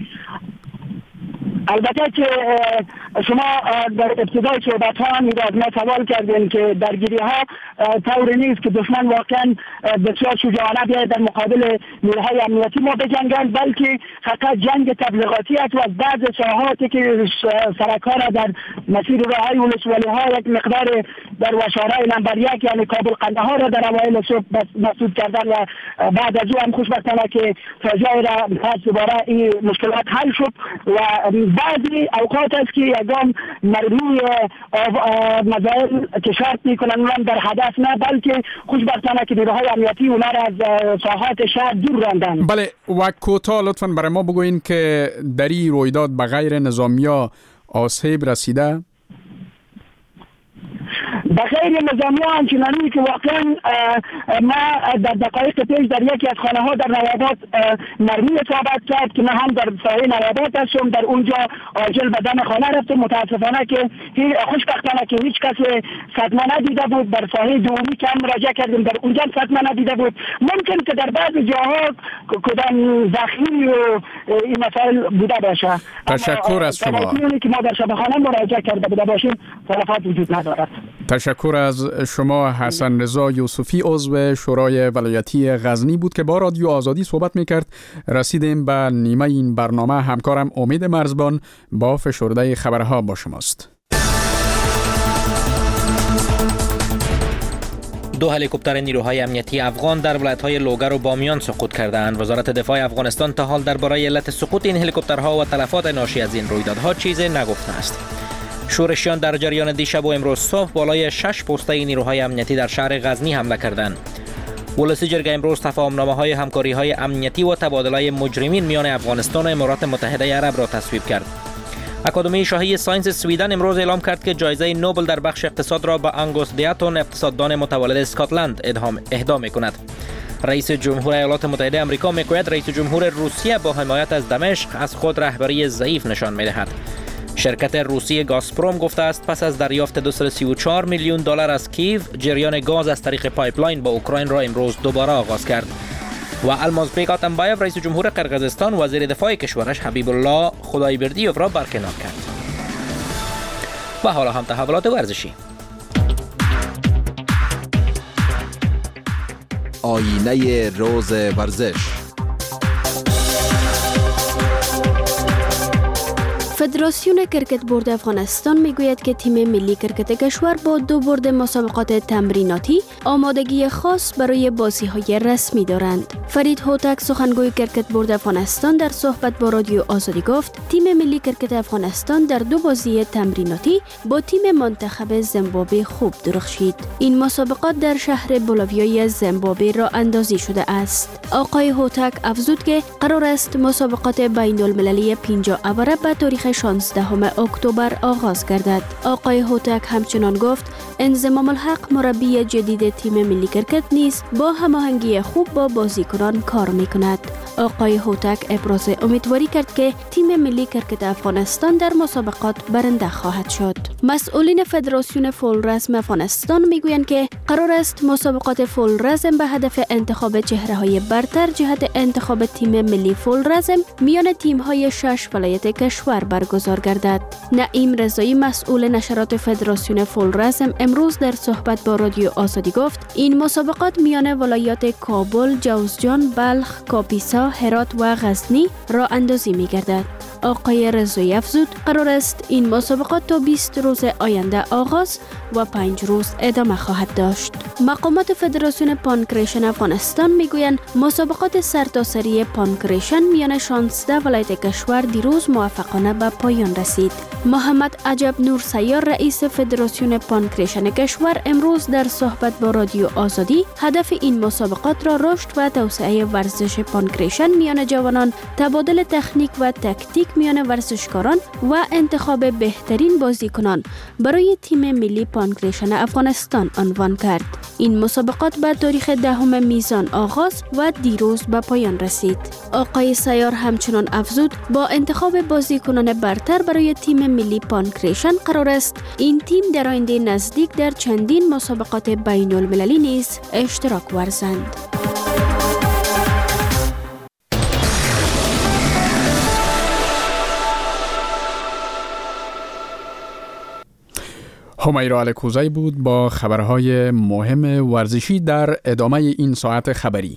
البته که شما در ابتدای صحبت ها از ما سوال کردین که درگیری ها طوری نیست که دشمن واقعا بسیار شجاعانه بیاید در مقابل نیروهای امنیتی ما بجنگند، بلکه فقط جنگ تبلیغاتی است و از بعض ساحاتی که سرکار در مسیر راههای ولسوالی ها یک مقدار در وشارهای نمبر یک یعنی کابل قندهار را در اوایل صبح مسدود کردن و بعد از او هم خوشبختانه که فاجعه را پس دوباره این مشکلات حل شد و بعضی اوقات است که یکم مرمی مسائل که شرط میکنن اونم در هدف نه، بلکه خوشبختانه که نیروهای امنیتی اونا را از ساحات شهر دور راندن.
بله و کوتاه لطفاً برای ما بگوین که در این رویداد به غیر نظامیا آسیب رسیده؟
بخیر نظامی ها همچنانی که واقعا ما در دقایق پیش در یکی از خانه ها در نواباد مرمی اصابت کرد که من هم در ساحه نواباد هستم، در اونجا عاجل به دم خانه رفتم. متاسفانه که خوشبختانه که هیچ کس صدمه ندیده بود. در ساحه دومی که هم مراجعه کردیم در اونجا صدمه ندیده بود. ممکن که در بعض جاها کدام زخمی و این مسائل بوده باشه.
تشکر از شما.
که ما در شبخانه مراجعه کرده بوده باشیم تلفات وجود ندارد.
تشکر از شما. حسن رضا یوسفی عضو شورای ولایتی غزنی بود که با رادیو آزادی صحبت میکرد. رسیدیم به نیمه این برنامه. همکارم امید مرزبان با فشرده خبرها با شماست.
دو هلیکوپتر نیروهای امنیتی افغان در ولایت‌های لوگر و بامیان سقوط کردند. وزارت دفاع افغانستان تا حال درباره علت سقوط این هلیکوپترها و تلفات ناشی از این رویدادها چیزی نگفته است. شورشیان در جریان دیشب و امروز صبح بالای شش پسته نیروهای امنیتی در شهر غزنی حمله کردند. ولسی جرگه امروز تفاهمنامه‌های همکاری‌های امنیتی و تبادله مجرمین میان افغانستان و امارات متحده عرب را تصویب کرد. اکادمی شاهی ساینس سویدن امروز اعلام کرد که جایزه نوبل در بخش اقتصاد را به انگوس دیاتون، اقتصاددان متولد اسکاتلند، اهدا می‌کند. رئیس جمهور ایالات متحده آمریکا میگوید رئیس جمهور روسیه با حمایت از دمشق از خود رهبری ضعیف نشان می‌دهد. شرکت روسی گازپروم گفته است پس از دریافت دویست و سی و چهار میلیون دلار از کیو، جریان گاز از طریق پایپلاین با اوکراین را امروز دوباره آغاز کرد. و المازبek آتمبایف رئیس جمهور قرقیزستان وزیر دفاع کشورش حبیب الله خدایبردیوف را برکنار کرد. و حالا هم تحولات ورزشی.
آینه روز ورزش.
فدراسیون کرکت برد افغانستان میگوید که تیم ملی کرکت کشور با دو برد مسابقات تمریناتی آمادگی خاص برای بازی‌های رسمی دارند. فرید هوتک سخنگوی کرکت برد افغانستان در صحبت با رادیو آزادی گفت تیم ملی کرکت افغانستان در دو بازی تمریناتی با تیم منتخب زیمبابوه خوب درخشید. این مسابقات در شهر بولاویای زیمبابوه را اندازی شده است. آقای هوتک افزود که قرار است مسابقات بین المللی پنجاه اوره به تاریخ شانزدهم اکتبر آغاز گردد. آقای هوتک همچنان گفت انضمام الحق مربی جدید تیم ملی کرکت نیز با هماهنگی خوب با بازیکنان کار می‌کند. آقای هوتک ابراز امیدواری کرد که تیم ملی کرکت افغانستان در مسابقات برنده خواهد شد. مسئولین فدراسیون فول رزم افغانستان میگویند که قرار است مسابقات فول رزم به هدف انتخاب چهره‌های برتر جهت انتخاب تیم ملی فول رزم میان تیم‌های شش ولایت کشور برگزار گردد. نعیم رضایی مسئول نشرات فدراسیون فول رزم امروز در صحبت با رادیو آزادی گفت این مسابقات میان ولایات کابل، جوزجان، بلخ، کاپیسا، هرات و غزنی راه اندازی می گردد. آقای رضایی افزود قرار است این مسابقات تا بیست روز آینده آغاز و پنج روز ادامه خواهد داشت. مقامات فدراسیون پانکریشن افغانستان میگویند مسابقات سرتاسری پانکریشن میان شانزده ولایت کشور دیروز موفقانه به پایان رسید. محمد عجب نور سیار رئیس فدراسیون پانکریشن کشور امروز در صحبت با رادیو آزادی هدف این مسابقات را رشد و توسعه ورزش پانکریشن میان جوانان، تبادل تکنیک و تکتیک میان ورزشکاران و انتخاب بهترین بازیکنان برای تیم ملی پانکریشن افغانستان عنوان کرد. این مسابقات به تاریخ دهم میزان آغاز و دیروز به پایان رسید. آقای سیار همچنان افزود با انتخاب بازیکنان برتر برای تیم ملی پانکریشن قرار است این تیم در آینده نزدیک در چندین مسابقات بین المللی نیز اشتراک ورزند.
همیرا الکوزی بود با خبرهای مهم ورزشی در ادامه این ساعت خبری.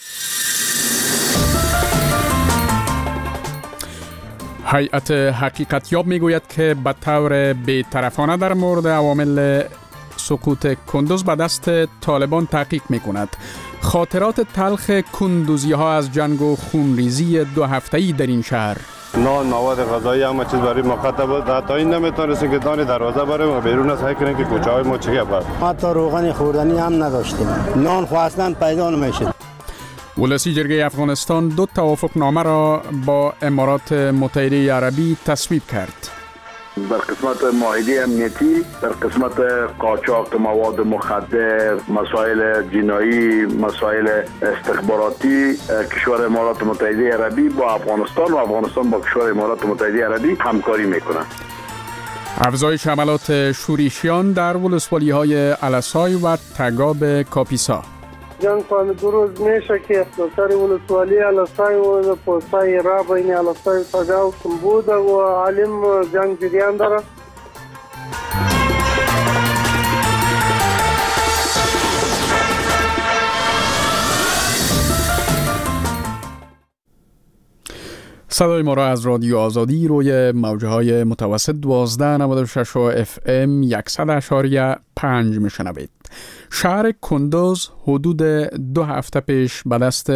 هیئت حقیقتیاب میگوید که به طور بی‌طرفانه در مورد عوامل سقوط کندوز به دست طالبان تحقیق میکند. خاطرات تلخ کندوزی ها از جنگ و خونریزی دو هفته‌ای در این شهر.
نان، مواد غذایی همه چیز برای ما خطر بود. حتی این نمیتونستیم که دانی دروازه بریم و بیرون از کنیم که کوچه های ما چیه بود.
حتی روغن خوردنی هم نداشتیم. نان خواستن پیدا نمیشد.
ولسی جرگه افغانستان دو توافق نامه را با امارات متحده عربی تصویب کرد.
در قسمت معاهده امنیتی، در قسمت قاچاق مواد مخدر، مسائل جنایی، مسائل استخباراتی، کشور امارات متحده عربی با افغانستان و افغانستان با کشور امارات متحده عربی همکاری میکنند.
افزایش حملات شورشیان در ولسوالی‌های الاسای و تگاب کاپیسا.
جنگ پاند دو روز میشه که سر ولسوالی الاسای و پوستای را بین الاسای و تگاب بود و عالم جنگ جریان داره.
صدای ما را از رادیو آزادی روی موجه های متوسط دوازده نود و شش و اف ام صد اشاریه پنج میشنوید. شهر کندوز حدود دو هفته پیش به دست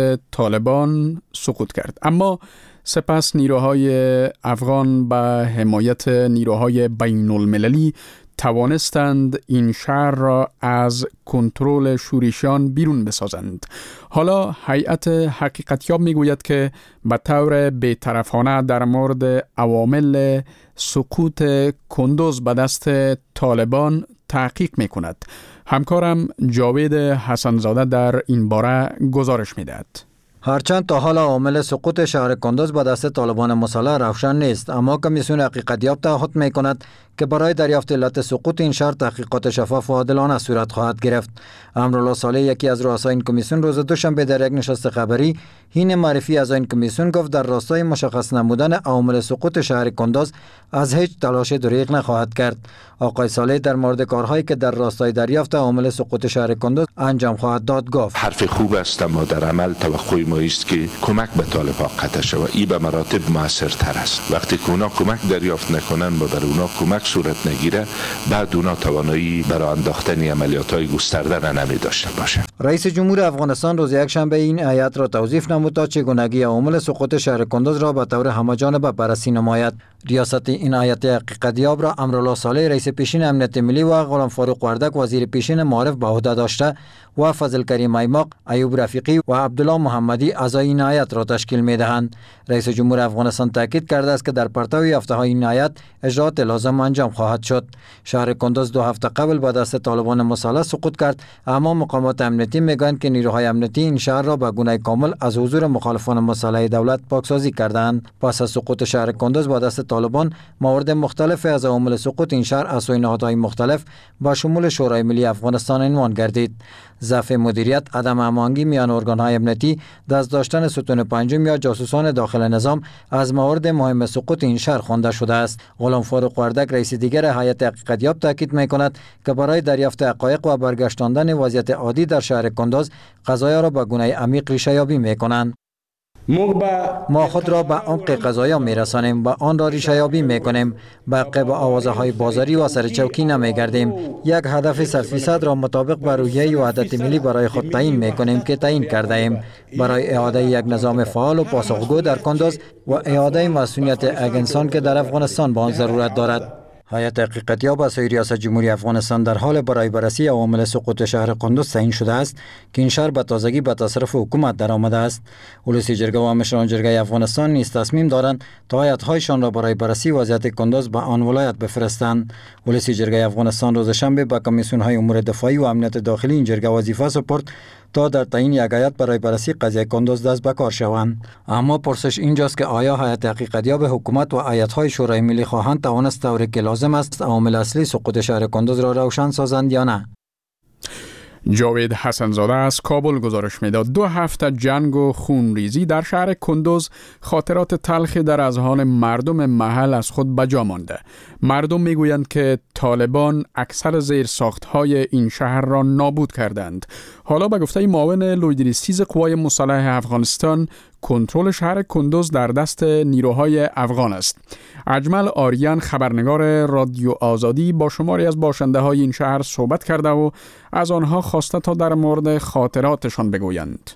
طالبان سقوط کرد، اما سپس نیروهای افغان به حمایت نیروهای بین المللی توانستند این شهر را از کنترل شورشیان بیرون بسازند. حالا هیئت حقیقتیاب میگوید که به طور بی‌طرفانه در مورد عوامل سقوط کندوز به دست طالبان تحقیق میکند. همکارم جاوید حسنزاده در این باره گزارش میدهد.
هرچند تا حالا عامل سقوط شهر کندوز به دست طالبان مسلح روشن نیست، اما کمیسیون حقیقتیاب تعهد میکند که برای دریافت علت سقوط این شهر تحقیقات شفاف و عادلانه صورت خواهد گرفت. امرالله صالح، یکی از رؤسای این کمیسیون، روز دوشنبه در یک نشست خبری حین معرفی از این کمیسیون گفت در راستای مشخص نمودن عوامل سقوط شهر کندوز از هیچ تلاش دریغ نخواهد کرد. آقای صالح در مورد کارهایی که در راستای دریافت عوامل سقوط شهر کندوز انجام خواهد داد گفت:
حرف خوب است، اما در عمل توقع ما است که کمک به طالبان قطع شود. این به مراتب موثرتر است. وقتی که اونا کمک دریافت نکنن و بر اونا کمک صورت نگیره، بعد اونا توانایی برای انداختن عملیات‌های گسترده نمی داشته باشه.
رئیس جمهور افغانستان روز یکشنبه این آیت را توضیح نمود تا چگونگی عوامل سقوط شهر کندوز را به طور همه‌جانبه بررسی نماید. ریاست این آیت حقیقتیاب را امرالله صالح، رئیس پیشین امنیت ملی، و غلام فاروق وردک، وزیر پیشین معارف، به عهده داشته و فضل کریم ایماق، ایوب رفیقی و عبدالله محمدی اعضای این آیت را تشکیل می‌دهند. رئیس جمهور افغانستان تاکید کرده است که در پرتو یافته‌های این آیت اجراات لازم انجام خواهد شد. شهر کندوز دو هفته قبل به دست طالبان مسلح سقوط کرد، اما مقامات امنیتی میگویند که نیروهای امنیتی این شهر را به گونه کامل از حضور مخالفان مسلح دولت پاکسازی کردند. پس از سقوط شهر کندوز به دست طالبان، موارد مختلف از عوامل سقوط این شهر از سوی نهادهای مختلف با شمول شورای ملی افغانستان عنوان گردید. ضعف مدیریت، عدم هماهنگی میان ارگان‌های امنیتی، دست داشتن ستون پنجم یا جاسوسان داخل نظام از موارد مهم سقوط این شهر خوانده شده است. غلام فاروق وردک، رئیس دیگر هیئت حقیقتیاب، تاکید می‌کند که برای دریافت حقایق و برگشتاندن وضعیت عادی در شهر کندوز، قضایا را به گونه عمیق ریشه‌یابی می‌کنند. ما خود را به عمق قضایا میرسانیم و آن را ریشه‌یابی میکنیم. به عقب آوازه های بازاری و سرچوکی نمیگردیم. یک هدف صد درصد را مطابق بر رویه وحدت ملی برای خود تعیین میکنیم که تعیین کرده ایم. برای اعاده یک نظام فعال و پاسخگو در کندوز و اعاده مسئولیت یک انسان که در افغانستان به آن ضرورت دارد. هیئت تحقیقاتیاب از ریاست جمهوری افغانستان در حال برای بررسی عوامل سقوط شهر قندوز تعیین شده است که این شهر به تازگی به تصرف حکومت درآمده است. ولسی جرگه و مشران جرگه افغانستان نیز تصمیم دارند تا هیئت‌هایشان را برای بررسی وضعیت قندوز به آن ولایت بفرستند. ولسی جرگه افغانستان روز شنبه به کمیسیون‌های امور دفاعی و امنیت داخلی این جرگه وظیفه سپرد تا در تعیین یک هیئت برای بررسی قضیه قندوز دست به کار شوند. اما پرسش اینجاست که آیا هیئت تحقیقاتیاب حکومت و هیئت‌های شورای ملی خواهند توانست طوری که لازم است عوامل اصلی سقوط شهر قندوز را روشن سازند یا نه؟
جاوید حسنزاده از کابل گزارش میداد. دو هفته جنگ و خونریزی در شهر قندوز خاطرات تلخی در اذهان مردم محل از خود بجا مانده. مردم میگویند که طالبان اکثر زیرساخت‌های این شهر را نابود کردند. حالا به گفته معاون لویدریستیز قوای مسلح افغانستان، کنترل شهر قندوز در دست نیروهای افغان است. اجمل آریان خبرنگار رادیو آزادی با شماری از باشنده های این شهر صحبت کرده و از آنها خواسته تا در مورد خاطراتشان بگویند.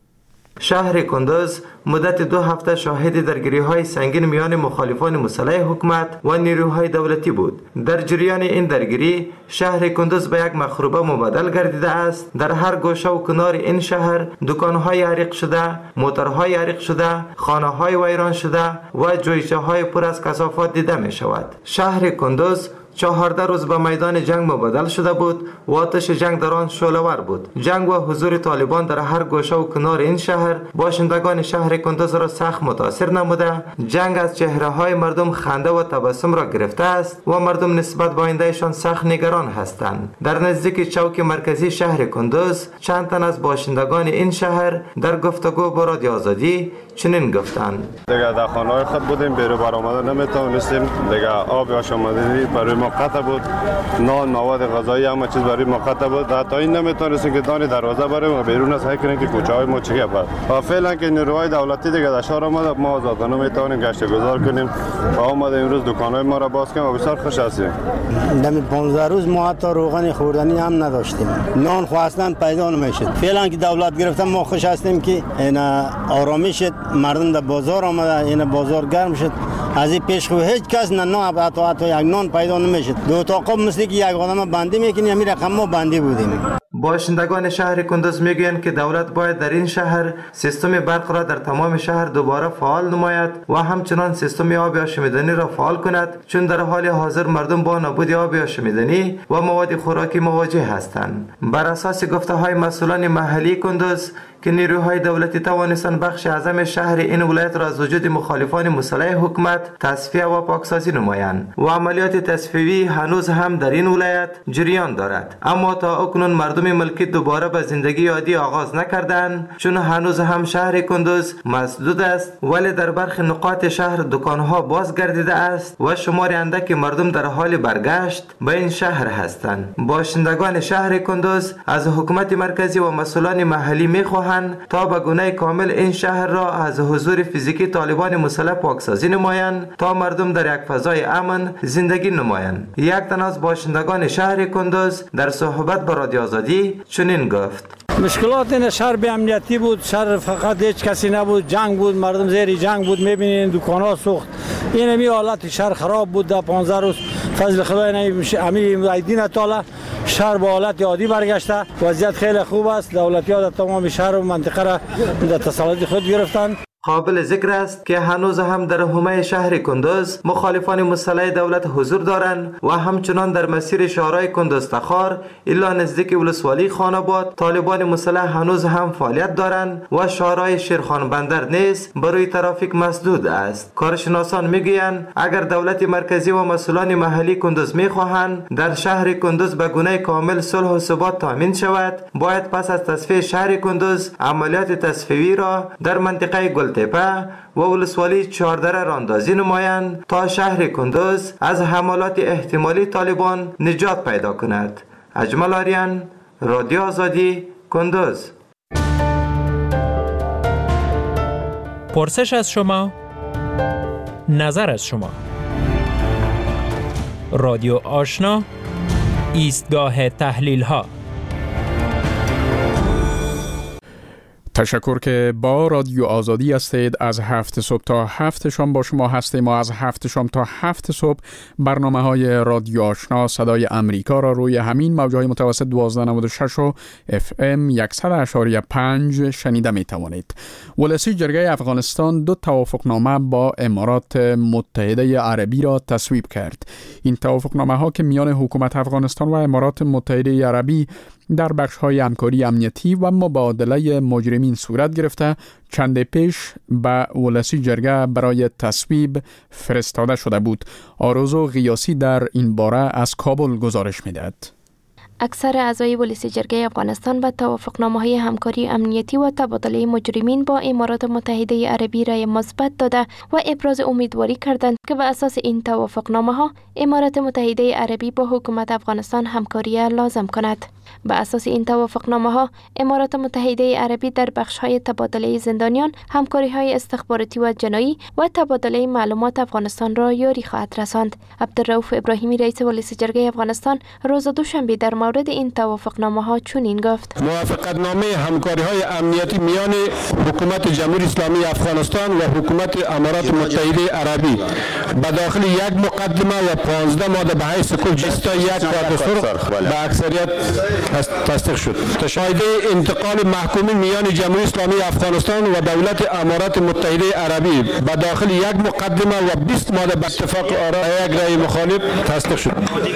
شهر قندوز مدت دو هفته شاهد درگیری‌های سنگین میان مخالفان مسلح حکومت و نیروهای دولتی بود. در جریان این درگیری شهر قندوز به یک مخروبه مبدل گردیده است. در هر گوشه و کنار این شهر دکان‌های حریق شده، موتورهای حریق شده، خانه‌های ویران شده و جویچه‌های پر از کثافات دیده می‌شود. شهر قندوز چهارده روز به میدان جنگ مبدل شده بود و آتش جنگ در آن شعله‌ور بود. جنگ و حضور طالبان در هر گوشه و کنار این شهر باشندگان شهر قندوز را سخت متاثر نموده. جنگ از چهره‌های مردم خنده و تبسم را گرفته است و مردم نسبت به آیندهشان سخت نگران هستند. در نزدیک چوک مرکزی شهر قندوز چند تن از باشندگان این شهر در گفتگو با رادیو آزادی چنین گفتند:
دیگه در خانه‌های خود بودیم، بیرون برآمده نمیتونستیم، دیگه آب آشامیدنی برای ما قطع بود، نان مواد غذایی همه چیز برای ما قطع بود. حتی این نمیتونستیم که دانی دروازه بریم و بیرون از هیکنیم که کوچه‌های ما چیه بود. و فعلا که نیروهای دولتی دیگه در شهر آمده، ما آزادانه میتونیم گشت گذار کنیم و آمده امروز دکان‌های ما را باز کنیم و بسیار خوش هستیم.
دم پانزده روز ما حتی روغن خوردنی هم نداشتیم، نان خواستن پیدا نمیشد. فعلا که دولت گرفتن ما خوش هستیم که این آرامش مردم در بازار آمده، این بازار گرم شد. از این پیش خو هیچ کس نه نه حتی حتی یک نان پیدا نمیشد. دو تا قب مثل که یک آدم بندی میکنی، همین رقم ما بندی بودیم.
باشندگان شهر قندوز میگویند که دولت باید در این شهر سیستم برق را در تمام شهر دوباره فعال نماید و همچنان سیستم آب آشامیدنی را فعال کند، چون در حال حاضر مردم با نابودی آب آشامیدنی و مواد خوراکی مواجه هستند. بر اساس گفته های مسئولان محلی قندوز که نیروهای دولتی توانستند بخش اعظم شهر این ولایت را از وجود مخالفان مسلح حکومت تصفیه و پاکسازی نمایند و عملیات تصفیوی هنوز هم در این ولایت جریان دارد. اما تا اکنون مردم ملکی دوباره به زندگی عادی آغاز نکردند، چون هنوز هم شهر قندوز مسدود است، ولی در برخی نقاط شهر دکانها باز گردیده است و شمار اندک مردم در حال برگشت به این شهر هستند. باشندگان شهر قندوز از حکومت مرکزی و مسئولان محلی می‌خواهند تا به گونه کامل این شهر را از حضور فیزیکی طالبان مسلح پاکسازی نمایند تا مردم در یک فضای امن زندگی نمایند. یک تن از باشندگان شهر قندوز در صحبت با رادیو آزادی چنین گفت:
مشکلات این شهر به امنیتی بود، شهر فقط هیچ کسی نبود، جنگ بود، مردم زیر جنگ بود، میبینین دکان‌ها سوخت. این همی حالت شهر خراب بود. در پانزده روز فضل خدای امیر ایدین تعالی شهر با حالت عادی برگشته، وضعیت خیلی خوب است. دولتی‌ها در تمام شهر و منطقه را در تسلط خود گرفتند.
قابل ذکر است که هنوز هم در حومه شهر قندوز مخالفان مسلح دولت حضور دارند و همچنان در مسیر شهرهای قندوز تخار الا نزدیک ولسوالی خاناباد طالبان مسلح هنوز هم فعالیت دارند و شهرهای شیرخان بندر نیز برای ترافیک مسدود است. کارشناسان میگویند اگر دولت مرکزی و مسئولان محلی قندوز میخواهند در شهر قندوز به گونه کامل صلح و ثبات تامین شود، باید پس از تصفیه شهر قندوز عملیات تصفیوی را در منطقه گل تپه و ولسوالی چهاردره راندازی نمایند تا شهر قندوز از حملات احتمالی طالبان نجات پیدا کند. اجمل آریان، رادیو آزادی، قندوز.
پرسش از شما، نظر از شما. رادیو آشنا، ایستگاه تحلیل ها.
تشکر که با رادیو آزادی هستید. از هفت صبح تا هفت شام با شما هستیم. ما از هفت شام تا هفت صبح برنامه های رادیو آشنا صدای امریکا را روی همین موجهای متوسط دوازده نود و شش و اف ام صد اشاری پنج شنیده می توانید. ولسی جرگه افغانستان دو توافقنامه با امارات متحده عربی را تصویب کرد. این توافقنامه ها که میان حکومت افغانستان و امارات متحده عربی در بخش‌های همکاری امنیتی و مبادله مجرمین صورت گرفته چند پیش به ولسی جرگه برای تصویب فرستاده شده بود. آرزو غیاسی در این باره از کابل گزارش می‌دهد.
اکثر اعضای ولسی جرگه افغانستان به توافقنامه‌های همکاری امنیتی و تبادله مجرمین با امارات متحده عربی رای مثبت داده و ابراز امیدواری کردند که به اساس این توافقنامه‌ها امارات متحده عربی با حکومت افغانستان همکاری لازم کند. به اساس این توافقنامه‌ها امارات متحده عربی در بخش‌های تبادله زندانیان، همکاری‌های استخباراتی و جنایی و تبادله معلومات افغانستان را یاری خواهد رساند. عبدالرؤوف ابراهیمی رئیس ولسی جرگه افغانستان روز دوشنبه در مورد این توافقنامه‌ها چنین گفت:
موافقتنامه همکاری‌های امنیتی میان حکومت جمهوری اسلامی افغانستان و حکومت امارات متحده عربی به داخل یک مقدمه و پانزده ماده به حیث کل بیست و یک دستور به اکثریت تصدیق شد. تشاهده انتقال محکومین میان جمهوری اسلامی افغانستان و دولت امارات متحده عربی به داخل یک مقدمه و بیست ماده به اتفاق آرا یک رأی مخالف تصدیق شد.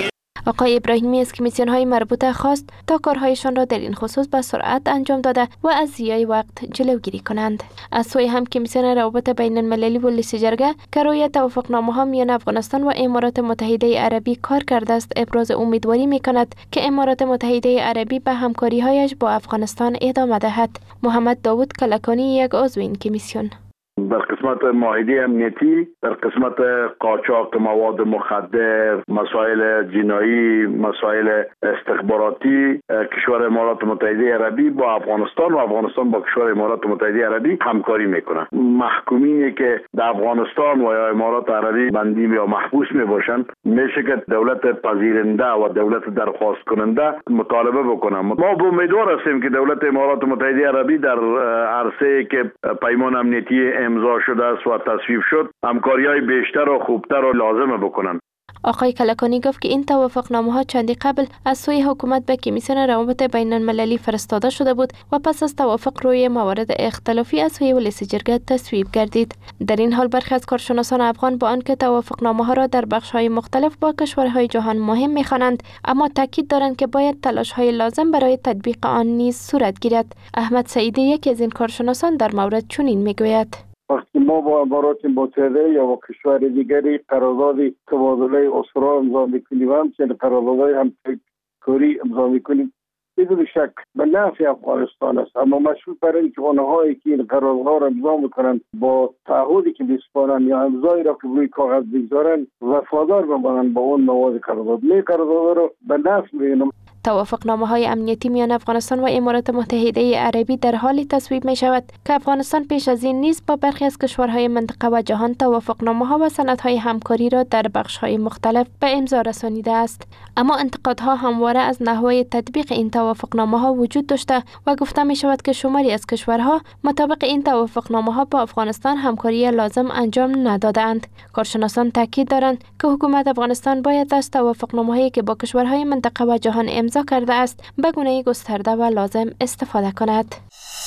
آقای ابراهیمی از کمیسیون‌های مربوطه خواست تا کارهایشان را در این خصوص به سرعت انجام داده و از ضیاع وقت جلوگیری کنند. از سوی هم کمیسیون روابط بین المللی ولسی جرگه که روی توافقنامه‌ها میان افغانستان و امارات متحده عربی کار کرده است ابراز امیدواری می‌کند که امارات متحده عربی به همکاری‌هایش با افغانستان ادامه دهد. محمد داوود کلکانی یک عضو این کمیسیون:
در قسمت معاهده امنیتی، در قسمت قاچاق مواد مخدر، مسائل جنایی، مسائل استخباراتی، کشور امارات متحده عربی با افغانستان و افغانستان با کشور امارات متحده عربی همکاری میکنن. محکومینی که در افغانستان و یا امارات عربی بندی یا محبوس میباشند میشه که دولت پذیرنده و دولت درخواست کننده مطالبه بکنن. ما به امیدوار هستیم که دولت امارات متحده عربی در عرصه که پیمان امنیتی امضا شده است و تصویب شد همکاری‌های بیشتر و خوبتر و لازمه بکنن.
آقای کلکانی گفت که این توافقنامه‌ها چندی قبل از سوی حکومت به کمیسیون روابط بین المللی فرستاده شده بود و پس از توافق روی موارد اختلافی از سوی ولسی جرگه تصویب گردید. در این حال برخی از کارشناسان افغان با آنکه توافقنامه‌ها را در بخش‌های مختلف با کشورهای جهان مهم می‌خوانند، اما تاکید دارند که باید تلاش‌های لازم برای تطبیق آن نیز صورت گیرد. احمد سعیدی یکی از این کارشناسان در مورد چنین می‌گوید:
وقتی ما با امارات متحده یا با کشور دیگری قرارداد تبادله اسرا امضا میکنیم، همچنین قراردادهای همکاری امضا میکنیم، بدون شک به نفع افغانستان است. اما مشروط بر اینکه آنهایی که این قراردادها را امضا میکنند با تعهدی که میسپارند یا امضایی را که روی کاغذ بگذارند وفادار بمانند با اون مواد قرارداد. می قراردادها را به نفع میبینم.
توافقنامه‌های امنیتی میان افغانستان و امارات متحده عربی در حال تصویب می شود که افغانستان پیش از این نیز با برخی از کشورهای منطقه و جهان توافقنامه‌ها و سندهای همکاری را در بخش‌های مختلف به امضا رسانیده است. اما انتقادها همواره از نحوه تطبیق این توافقنامه‌ها وجود داشته و گفته می شود که شماری از کشورها مطابق این توافقنامه‌ها با افغانستان همکاری لازم انجام ندادند. کارشناسان تاکید دارند که حکومت افغانستان باید از توافقنامه‌هایی که با کشورهای منطقه و جهان امضا کرده است به گونه گسترده و لازم استفاده کند.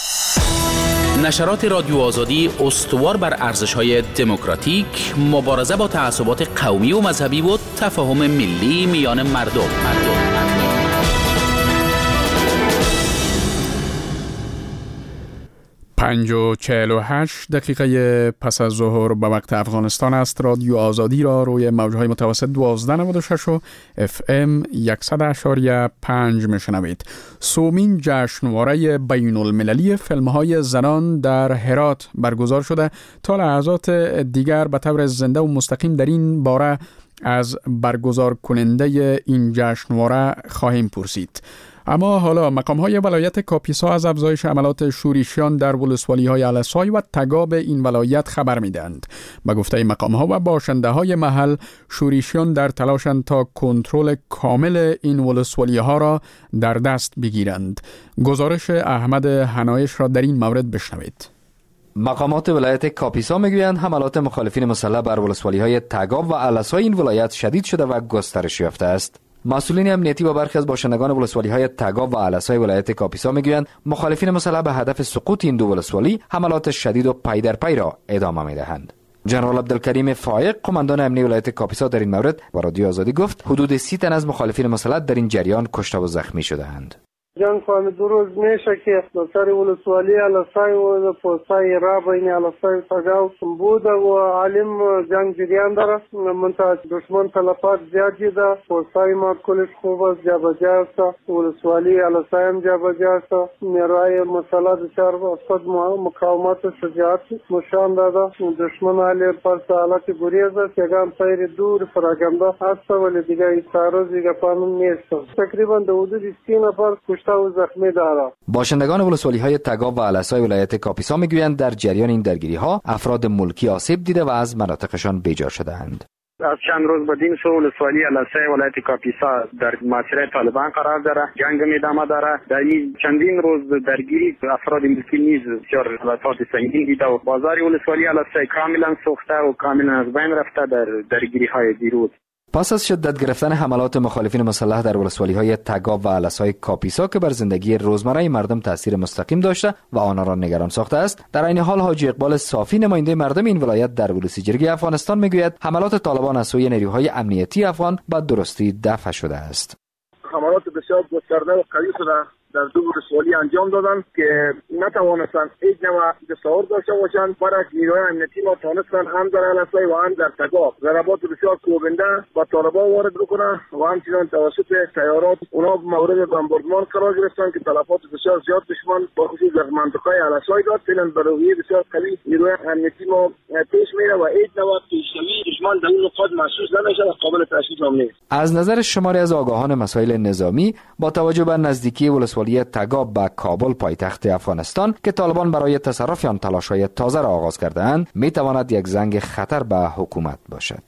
نشرات رادیو آزادی استوار بر ارزش‌های دموکراتیک، مبارزه با تعصبات قومی و مذهبی و تفاهم ملی میان مردم. مردم.
پنج و چهل و هشت دقیقه پس از ظهر به وقت افغانستان است. رادیو آزادی را روی موجهای متوسط دوازده نود و شش و اف ام صد اشاری پنج میشنوید. سومین جشنواره بین المللی فیلم‌های زنان در هرات برگزار شده. تا لحظات دیگر به طور زنده و مستقیم در این باره از برگزار کننده این جشنواره خواهیم پرسید. اما حالا مقام‌های ولایت کاپیسا از افزایش عملات شورشیان در ولسوالی‌های الاسای و تگاب این ولایت خبر می‌دهند. به گفته مقام‌ها و باشنده‌های محل، شورشیان در تلاشند تا کنترل کامل این ولسوالی‌ها را در دست بگیرند. گزارش احمد حنایش را در این مورد بشنوید.
مقامات ولایت کاپیسا میگویند حملات مخالفین مسلح بر ولسوالی‌های تگاب و الاسای این ولایت شدید شده و گسترش یافته است. مسئولین امنیتی و برخی از باشندگان ولسوالی‌های تگاب و الاسای ولایت کاپیسا میگویند مخالفین مسلح به هدف سقوط این دو ولسوالی حملات شدید و پی در پی را ادامه میدهند. جنرال عبدالکریم فایق، قماندان امنی ولایت کاپیسا، در این مورد با رادیو آزادی گفت حدود سی تن از مخالفین مسلح در این جریان کشته و زخمی شده‌اند.
جنگ فهمی دو روز میشه که سر ولسوالی الاسای و پوسای را بین الاسای تگاو بوده و عالم جنگ جریان داره. منتها دشمن تلفات زیاد دیده. پوسای ما کلش خوب است، جابجا است. ولسوالی الاسای هم جابجا است. نیروهای مسلح دچار افساد مقاومت شجاعت نشان داده. دشمن علی پر حالت گریز است. یگان سایر دور فراگنده هست ولی دیگه ایستاروز دیگه قانون نیست. تقریبا حدود سی نفر
باشندگان ولسوالی‌های تگاب و الاسای ولایت کاپیسا میگویند در جریان این درگیری‌ها افراد ملکی آسیب دیده و از مناطقشان بیجار شده‌اند.
از چند روز بدین سو ولسوالی الاسای ولایت کاپیسا در مسیر طالبان قرار داره. جنگ ادامه داره. در این چندین روز درگیری افراد ملکی نیز بسیار حالات سنگین دیده و بازار ولسوالی الاسای کاملا سوخته و کاملا از بین رفته در درگیری‌های دیروز.
پس از شدت گرفتن حملات مخالفین مسلح در ولسوالی‌های تگاب و الاسای کاپیسا که بر زندگی روزمره مردم تاثیر مستقیم داشته و آنها را نگران ساخته است، در این حال حاجی اقبال صافی، نماینده مردم این ولایت در ولسی جرگه افغانستان، میگوید حملات طالبان از سوی نیروهای امنیتی افغان به درستی دفع شده است.
حملات بسیار گسترده و قوی شده در دو ولسوالی انجام دادند که نتوانستند هیچ نوع دستاورد داشته باشند. برای نیروهای امنیتی ما توانستند هم در الاسای و هم در تگاب ضربات بسیار کوبنده با طالبان وارد بکنند و همچنین توسط تیارات اونا مورد بمباردمان قرار گرفتند که تلفات بسیار زیاد دشمن با خصوص در منطقه الاسای داد. فعلا به رویه بسیار قوی نیروهای امنیتی ما پیش میره و هیچ نوع پیشروی دشمن در این نقاط محسوس نمیشه و قابل تشخیص هم نیست.
از نظر شماری از آگاهان مسائل نظامی، با توجه به نزدیکی ولسوالی تگاب به کابل پایتخت افغانستان که طالبان برای تصرف آن تلاش‌های تازه را آغاز کرده‌اند، می‌تواند یک زنگ خطر به حکومت باشد.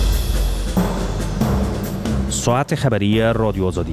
ساعت خبری رادیو آزادی.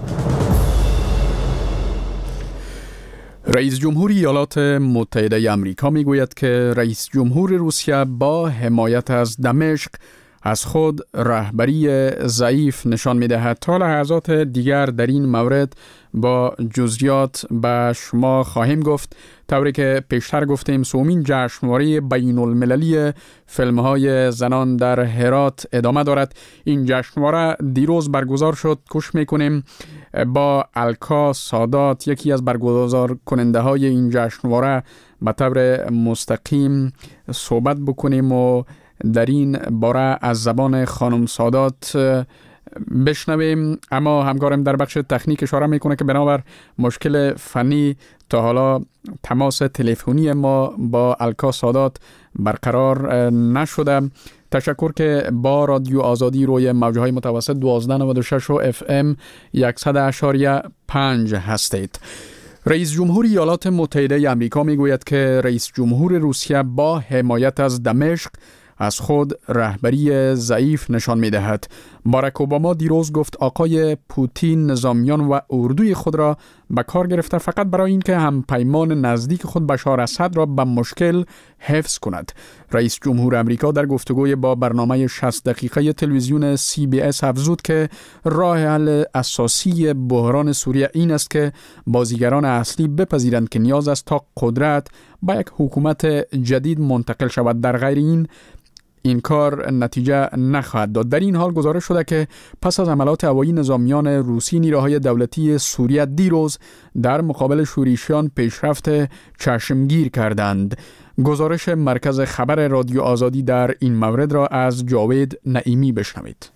رئیس جمهور ایالات متحده آمریکا میگوید که رئیس جمهور روسیه با حمایت از دمشق از خود رهبری ضعیف نشان می‌دهد. تا لحظات دیگر در این مورد با جزئیات به شما خواهیم گفت. طوری که پیشتر گفتیم، سومین جشنواره بین المللی فیلم‌های زنان در هرات ادامه دارد. این جشنواره دیروز برگزار شد. کوشش می‌کنیم با الکا سادات، یکی از برگزار کننده های این جشنواره، به طور مستقیم صحبت بکنیم و در این باره از زبان خانم سادات بشنویم. اما همکارم در بخش تکنیک اشاره میکنه که بنابر مشکل فنی تا حالا تماس تلفنی ما با الکا سادات برقرار نشده. تشکر که با رادیو آزادی روی موجهای متوسط دوازده نود و شش و اف ام صد اشاریه پنج هستید. رئیس جمهور ایالات متحده آمریکا میگوید که رئیس جمهور روسیه با حمایت از دمشق از خود رهبری ضعیف نشان می‌دهد. باراک اوباما دیروز گفت آقای پوتین نظامیان و اردوی خود را به کار گرفته فقط برای اینکه همپیمان نزدیک خود بشار اسد را به مشکل حفظ کند. رئیس جمهور آمریکا در گفتگوی با برنامه شصت دقیقه تلویزیون سی بی اس افزود که راه حل اساسی بحران سوریه این است که بازیگران اصلی بپذیرند که نیاز است تا قدرت با یک حکومت جدید منتقل شود. در غیر این این کار نتیجه نخواهد داد. در این حال گزارش شده که پس از حملات هوایی نظامیان روسی، نیروهای دولتی سوریه دیروز در مقابل شورشیان پیشرفت چشمگیر کردند. گزارش مرکز خبر رادیو آزادی در این مورد را از جاوید نعیمی بشنوید.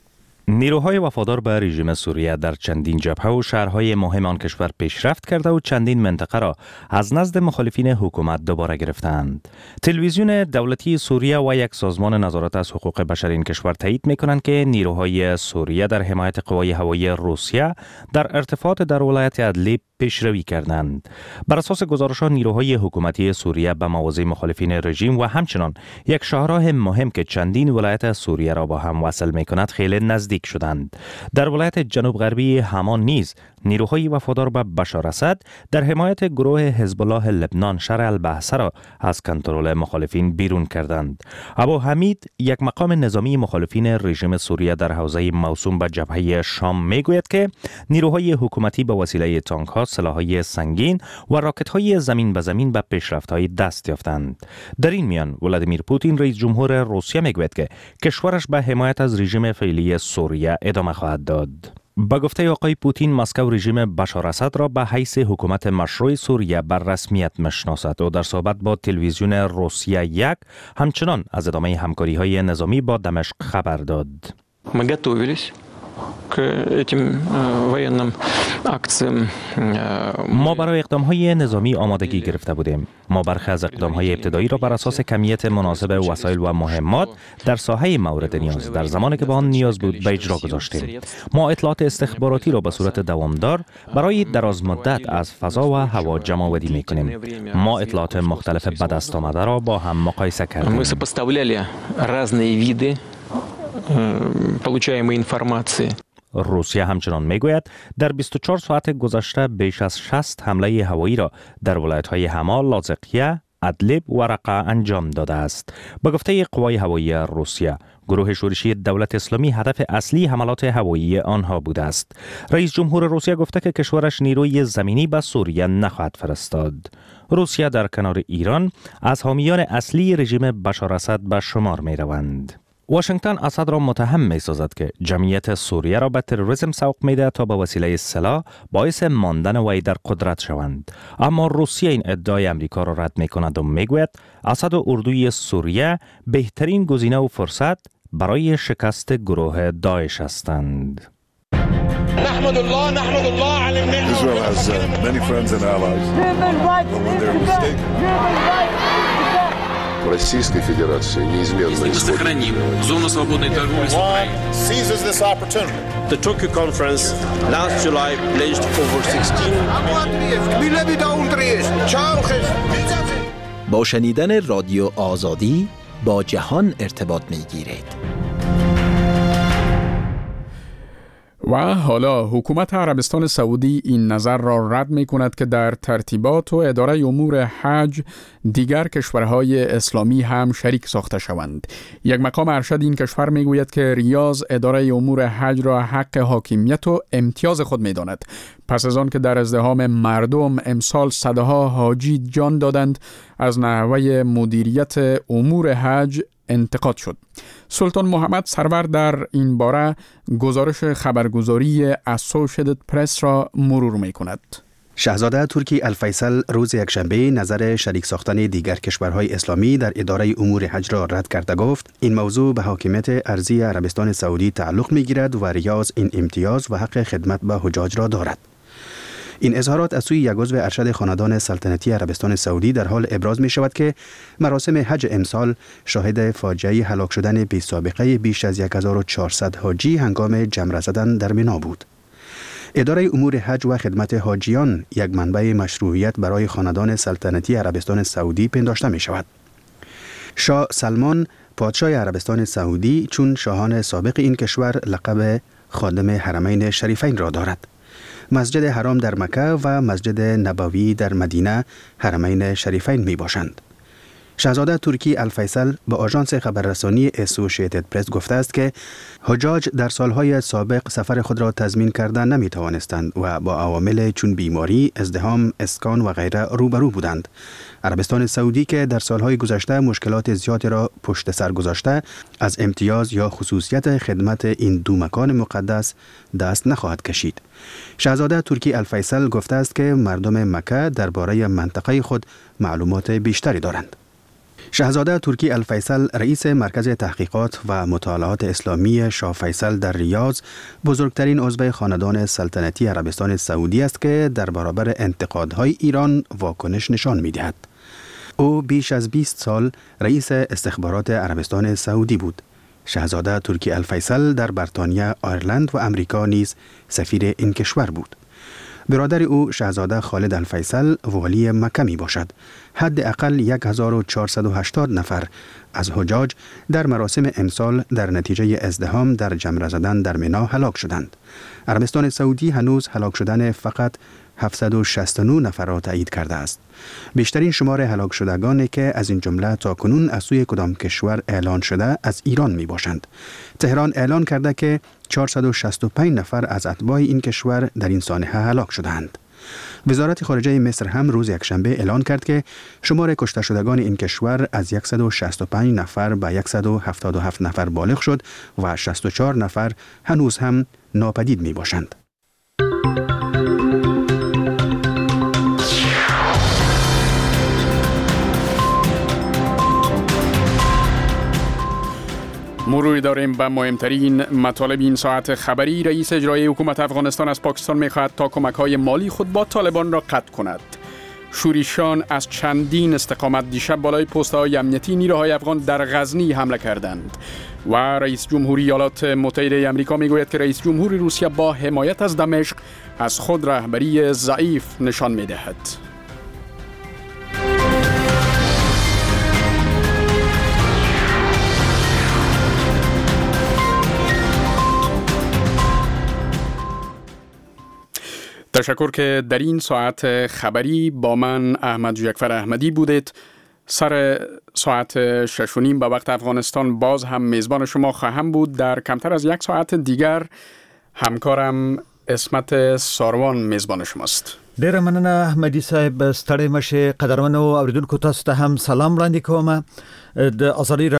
نیروهای وفادار به رژیم سوریه در چندین جبهه و شهرهای مهم آن کشور پیشرفت کرده و چندین منطقه را از نزد مخالفین حکومت دوباره گرفتند. تلویزیون دولتی سوریه و یک سازمان نظارت از حقوق بشر این کشور تایید می‌کنند که نیروهای سوریه در حمایت قوای هوایی روسیه در ارتفاعات در ولایت ادلیب پیشروی کردند. بر اساس گزارش‌ها نیروهای حکومتی سوریه به مواضع مخالفین رژیم و همچنان یک شاهراه مهم که چندین ولایت سوریه را با هم وصل می‌کند خیلی نزدیک شدند. در ولایت جنوب غربی همان نیز نیروهای وفادار به بشار اسد در حمایت گروه حزب الله لبنان شهر البحث را از کنترل مخالفین بیرون کردند. ابو حمید، یک مقام نظامی مخالفین رژیم سوریه در حوزه موسوم به جبهه شام میگوید که نیروهای حکومتی به وسیله تانک‌ها، سلاح‌های سنگین و راکت‌های زمین به زمین به پیشرفت‌های دست یافتند. در این میان ولادیمیر پوتین رئیس جمهور روسیه میگوید که کشورش به حمایت از رژیم فعلی سوریه ادامه خواهد داد. با گفته آقای پوتین، مسکو رژیم بشار اسد را به حیث حکومت مشروع سوریه بر رسمیت میشناسد و در صحبت با تلویزیون روسیه یک همچنان از ادامه همکاری‌های نظامی با دمشق خبر داد.
Мы готовились к этим военным акциям.
ما برای اقدام‌های نظامی آمادگی گرفته بودیم. ما برخی از اقدام‌های ابتدایی را بر اساس کمیت مناسب وسایل و مهمات در ساحه مورد نیاز در زمانی که به آن نیاز بود به اجرا گذاشتیم. ما اطلاعات استخباراتی را به صورت دوامدار برای دراز مدت از فضا و هوا جمع‌آوری می‌کنیم. ما اطلاعات مختلف به دست آمده را با هم مقایسه کردیم.
Мы сопоставляли разные виды получаемой информации.
روسیه همچنان میگوید در بیست و چهار ساعت گذشته بیش از شصت حمله هوایی را در ولایت‌های حما، لاذقیه، ادلیب و رقه انجام داده است. به گفته قوای هوایی روسیه، گروه شورشی دولت اسلامی هدف اصلی حملات هوایی آنها بوده است. رئیس جمهور روسیه گفته که کشورش نیروی زمینی به سوریه نخواهد فرستاد. روسیه در کنار ایران از حامیان اصلی رژیم بشار اسد به شمار می‌روند. واشنگتن اسد را متهم می سازد که جمعیت سوریه را به تروریسم سوق میده تا به وسیله سلاح باعث ماندن وی در قدرت شوند. اما روسیه این ادعای امریکا را رد می کند و می گوید اسد و اردوی سوریه بهترین گزینه و فرصت برای شکست گروه داعش هستند.
نحمد الله نحمد الله على النعمة. Israel has uh, many friends and allies. But when they're mistaken.
Российской Федерации неизменно
Если мы сохраним зону свободной торговли с Украиной.
Seizes this opportunity. The Tokyo conference last July pledged over sixteen.
با شنیدن رادیو آزادی با جهان ارتباط می‌گیرید.
و حالا حکومت عربستان سعودی این نظر را رد می کند که در ترتیبات و اداره امور حج دیگر کشورهای اسلامی هم شریک ساخته شوند. یک مقام ارشد این کشور می گوید که ریاض اداره امور حج را حق حاکمیت و امتیاز خود می داند. پس از آن که در ازدحام مردم امسال صدها حاجی جان دادند، از نحوه مدیریت امور حج انتقاد شد. سلطان محمد سرور در این باره گزارش خبرگزاری اسوشیتد پرس را مرور می کند.
شاهزاده ترکی الفیصل روز یکشنبه نظر شریک ساختن دیگر کشورهای اسلامی در اداره امور حج را رد کرده گفت این موضوع به حاکمیت ارضی عربستان سعودی تعلق می گیرد و ریاض این امتیاز و حق خدمت به حجاج را دارد. این اظهارات از سوی یک عضو ارشد خاندان سلطنتی عربستان سعودی در حال ابراز می شود که مراسم حج امسال شاهد فاجعه هلاک شدن بی سابقه بیش از هزار و چهارصد حاجی هنگام جمره زدن در مینا بود. اداره امور حج و خدمت حاجیان یک منبع مشروعیت برای خاندان سلطنتی عربستان سعودی پنداشته می شود. شاه سلمان پادشاه عربستان سعودی چون شاهان سابق این کشور لقب خادم حرمین شریفین را دارد. مسجد حرام در مکه و مسجد نبوی در مدینه حرمین شریفین می باشند. شاهزاده ترکی الفیصل به آژانس خبررسانی اسوشیتد پرس گفته است که حجاج در سالهای سابق سفر خود را تضمین کردن نمی توانستند و با عوامل چون بیماری، ازدحام، اسکان و غیره روبرو بودند. عربستان سعودی که در سالهای گذشته مشکلات زیادی را پشت سر گذاشته، از امتیاز یا خصوصیت خدمت این دو مکان مقدس دست نخواهد کشید. شاهزاده ترکی الفیصل گفته است که مردم مکه درباره منطقه خود معلومات بیشتری دارند. شاهزاده ترکی الفیصل رئیس مرکز تحقیقات و مطالعات اسلامی شاه فیصل در ریاض بزرگترین عضو خاندان سلطنتی عربستان سعودی است که در برابر انتقادهای ایران واکنش نشان می‌دهد. او بیش از بیست سال رئیس استخبارات عربستان سعودی بود. شاهزاده ترکی الفیصل در بریتانیا، آیرلند و امریکا نیز سفیر این کشور بود. برادر او شاهزاده خالد الفیصل والی مکه می باشد. حداقل هزار و چهارصد و هشتاد نفر از حجاج در مراسم امسال در نتیجه ازدحام در جمره زدن در منا هلاک شدند. عربستان سعودی هنوز هلاک شدن فقط هفتصد و شصت و نه نفر را تایید کرده است. بیشترین شمار هلاک شدگانی که از این جمله تا کنون از سوی کدام کشور اعلان شده از ایران می باشند. تهران اعلان کرده که چهارصد و شصت و پنج نفر از اتباع این کشور در این سانحه هلاک شدند. وزارت خارجه مصر هم روز یکشنبه اعلان کرد که شمار کشته شدگان این کشور از صد و شصت و پنج نفر به صد و هفتاد و هفت نفر بالغ شد و شصت و چهار نفر هنوز هم ناپدید می باشند.
مروری داریم به مهمترین مطالب این ساعت خبری. رئیس اجرایی حکومت افغانستان از پاکستان می‌خواهد تا کمک‌های مالی خود با طالبان را قطع کند. شوریشان از چندین استقامت دیشب بالای پست‌های امنیتی نیروهای افغان در غزنی حمله کردند و رئیس جمهوری ایالات متحده آمریکا میگوید که رئیس جمهوری روسیه با حمایت از دمشق از خود رهبری ضعیف نشان می‌دهد. تشکر که در این ساعت خبری با من احمد جعفر احمدی بودید. سر ساعت شش و نیم به وقت افغانستان باز هم میزبان شما خواهم بود. در کمتر از یک ساعت دیگر همکارم اسمت ساروان میزبان شماست.
ډیره مننه احمدی صاحب، ستړی مشه. قدرمنو اوریدونکو تاسو ته هم سلام وړاندې کوم. د ازادي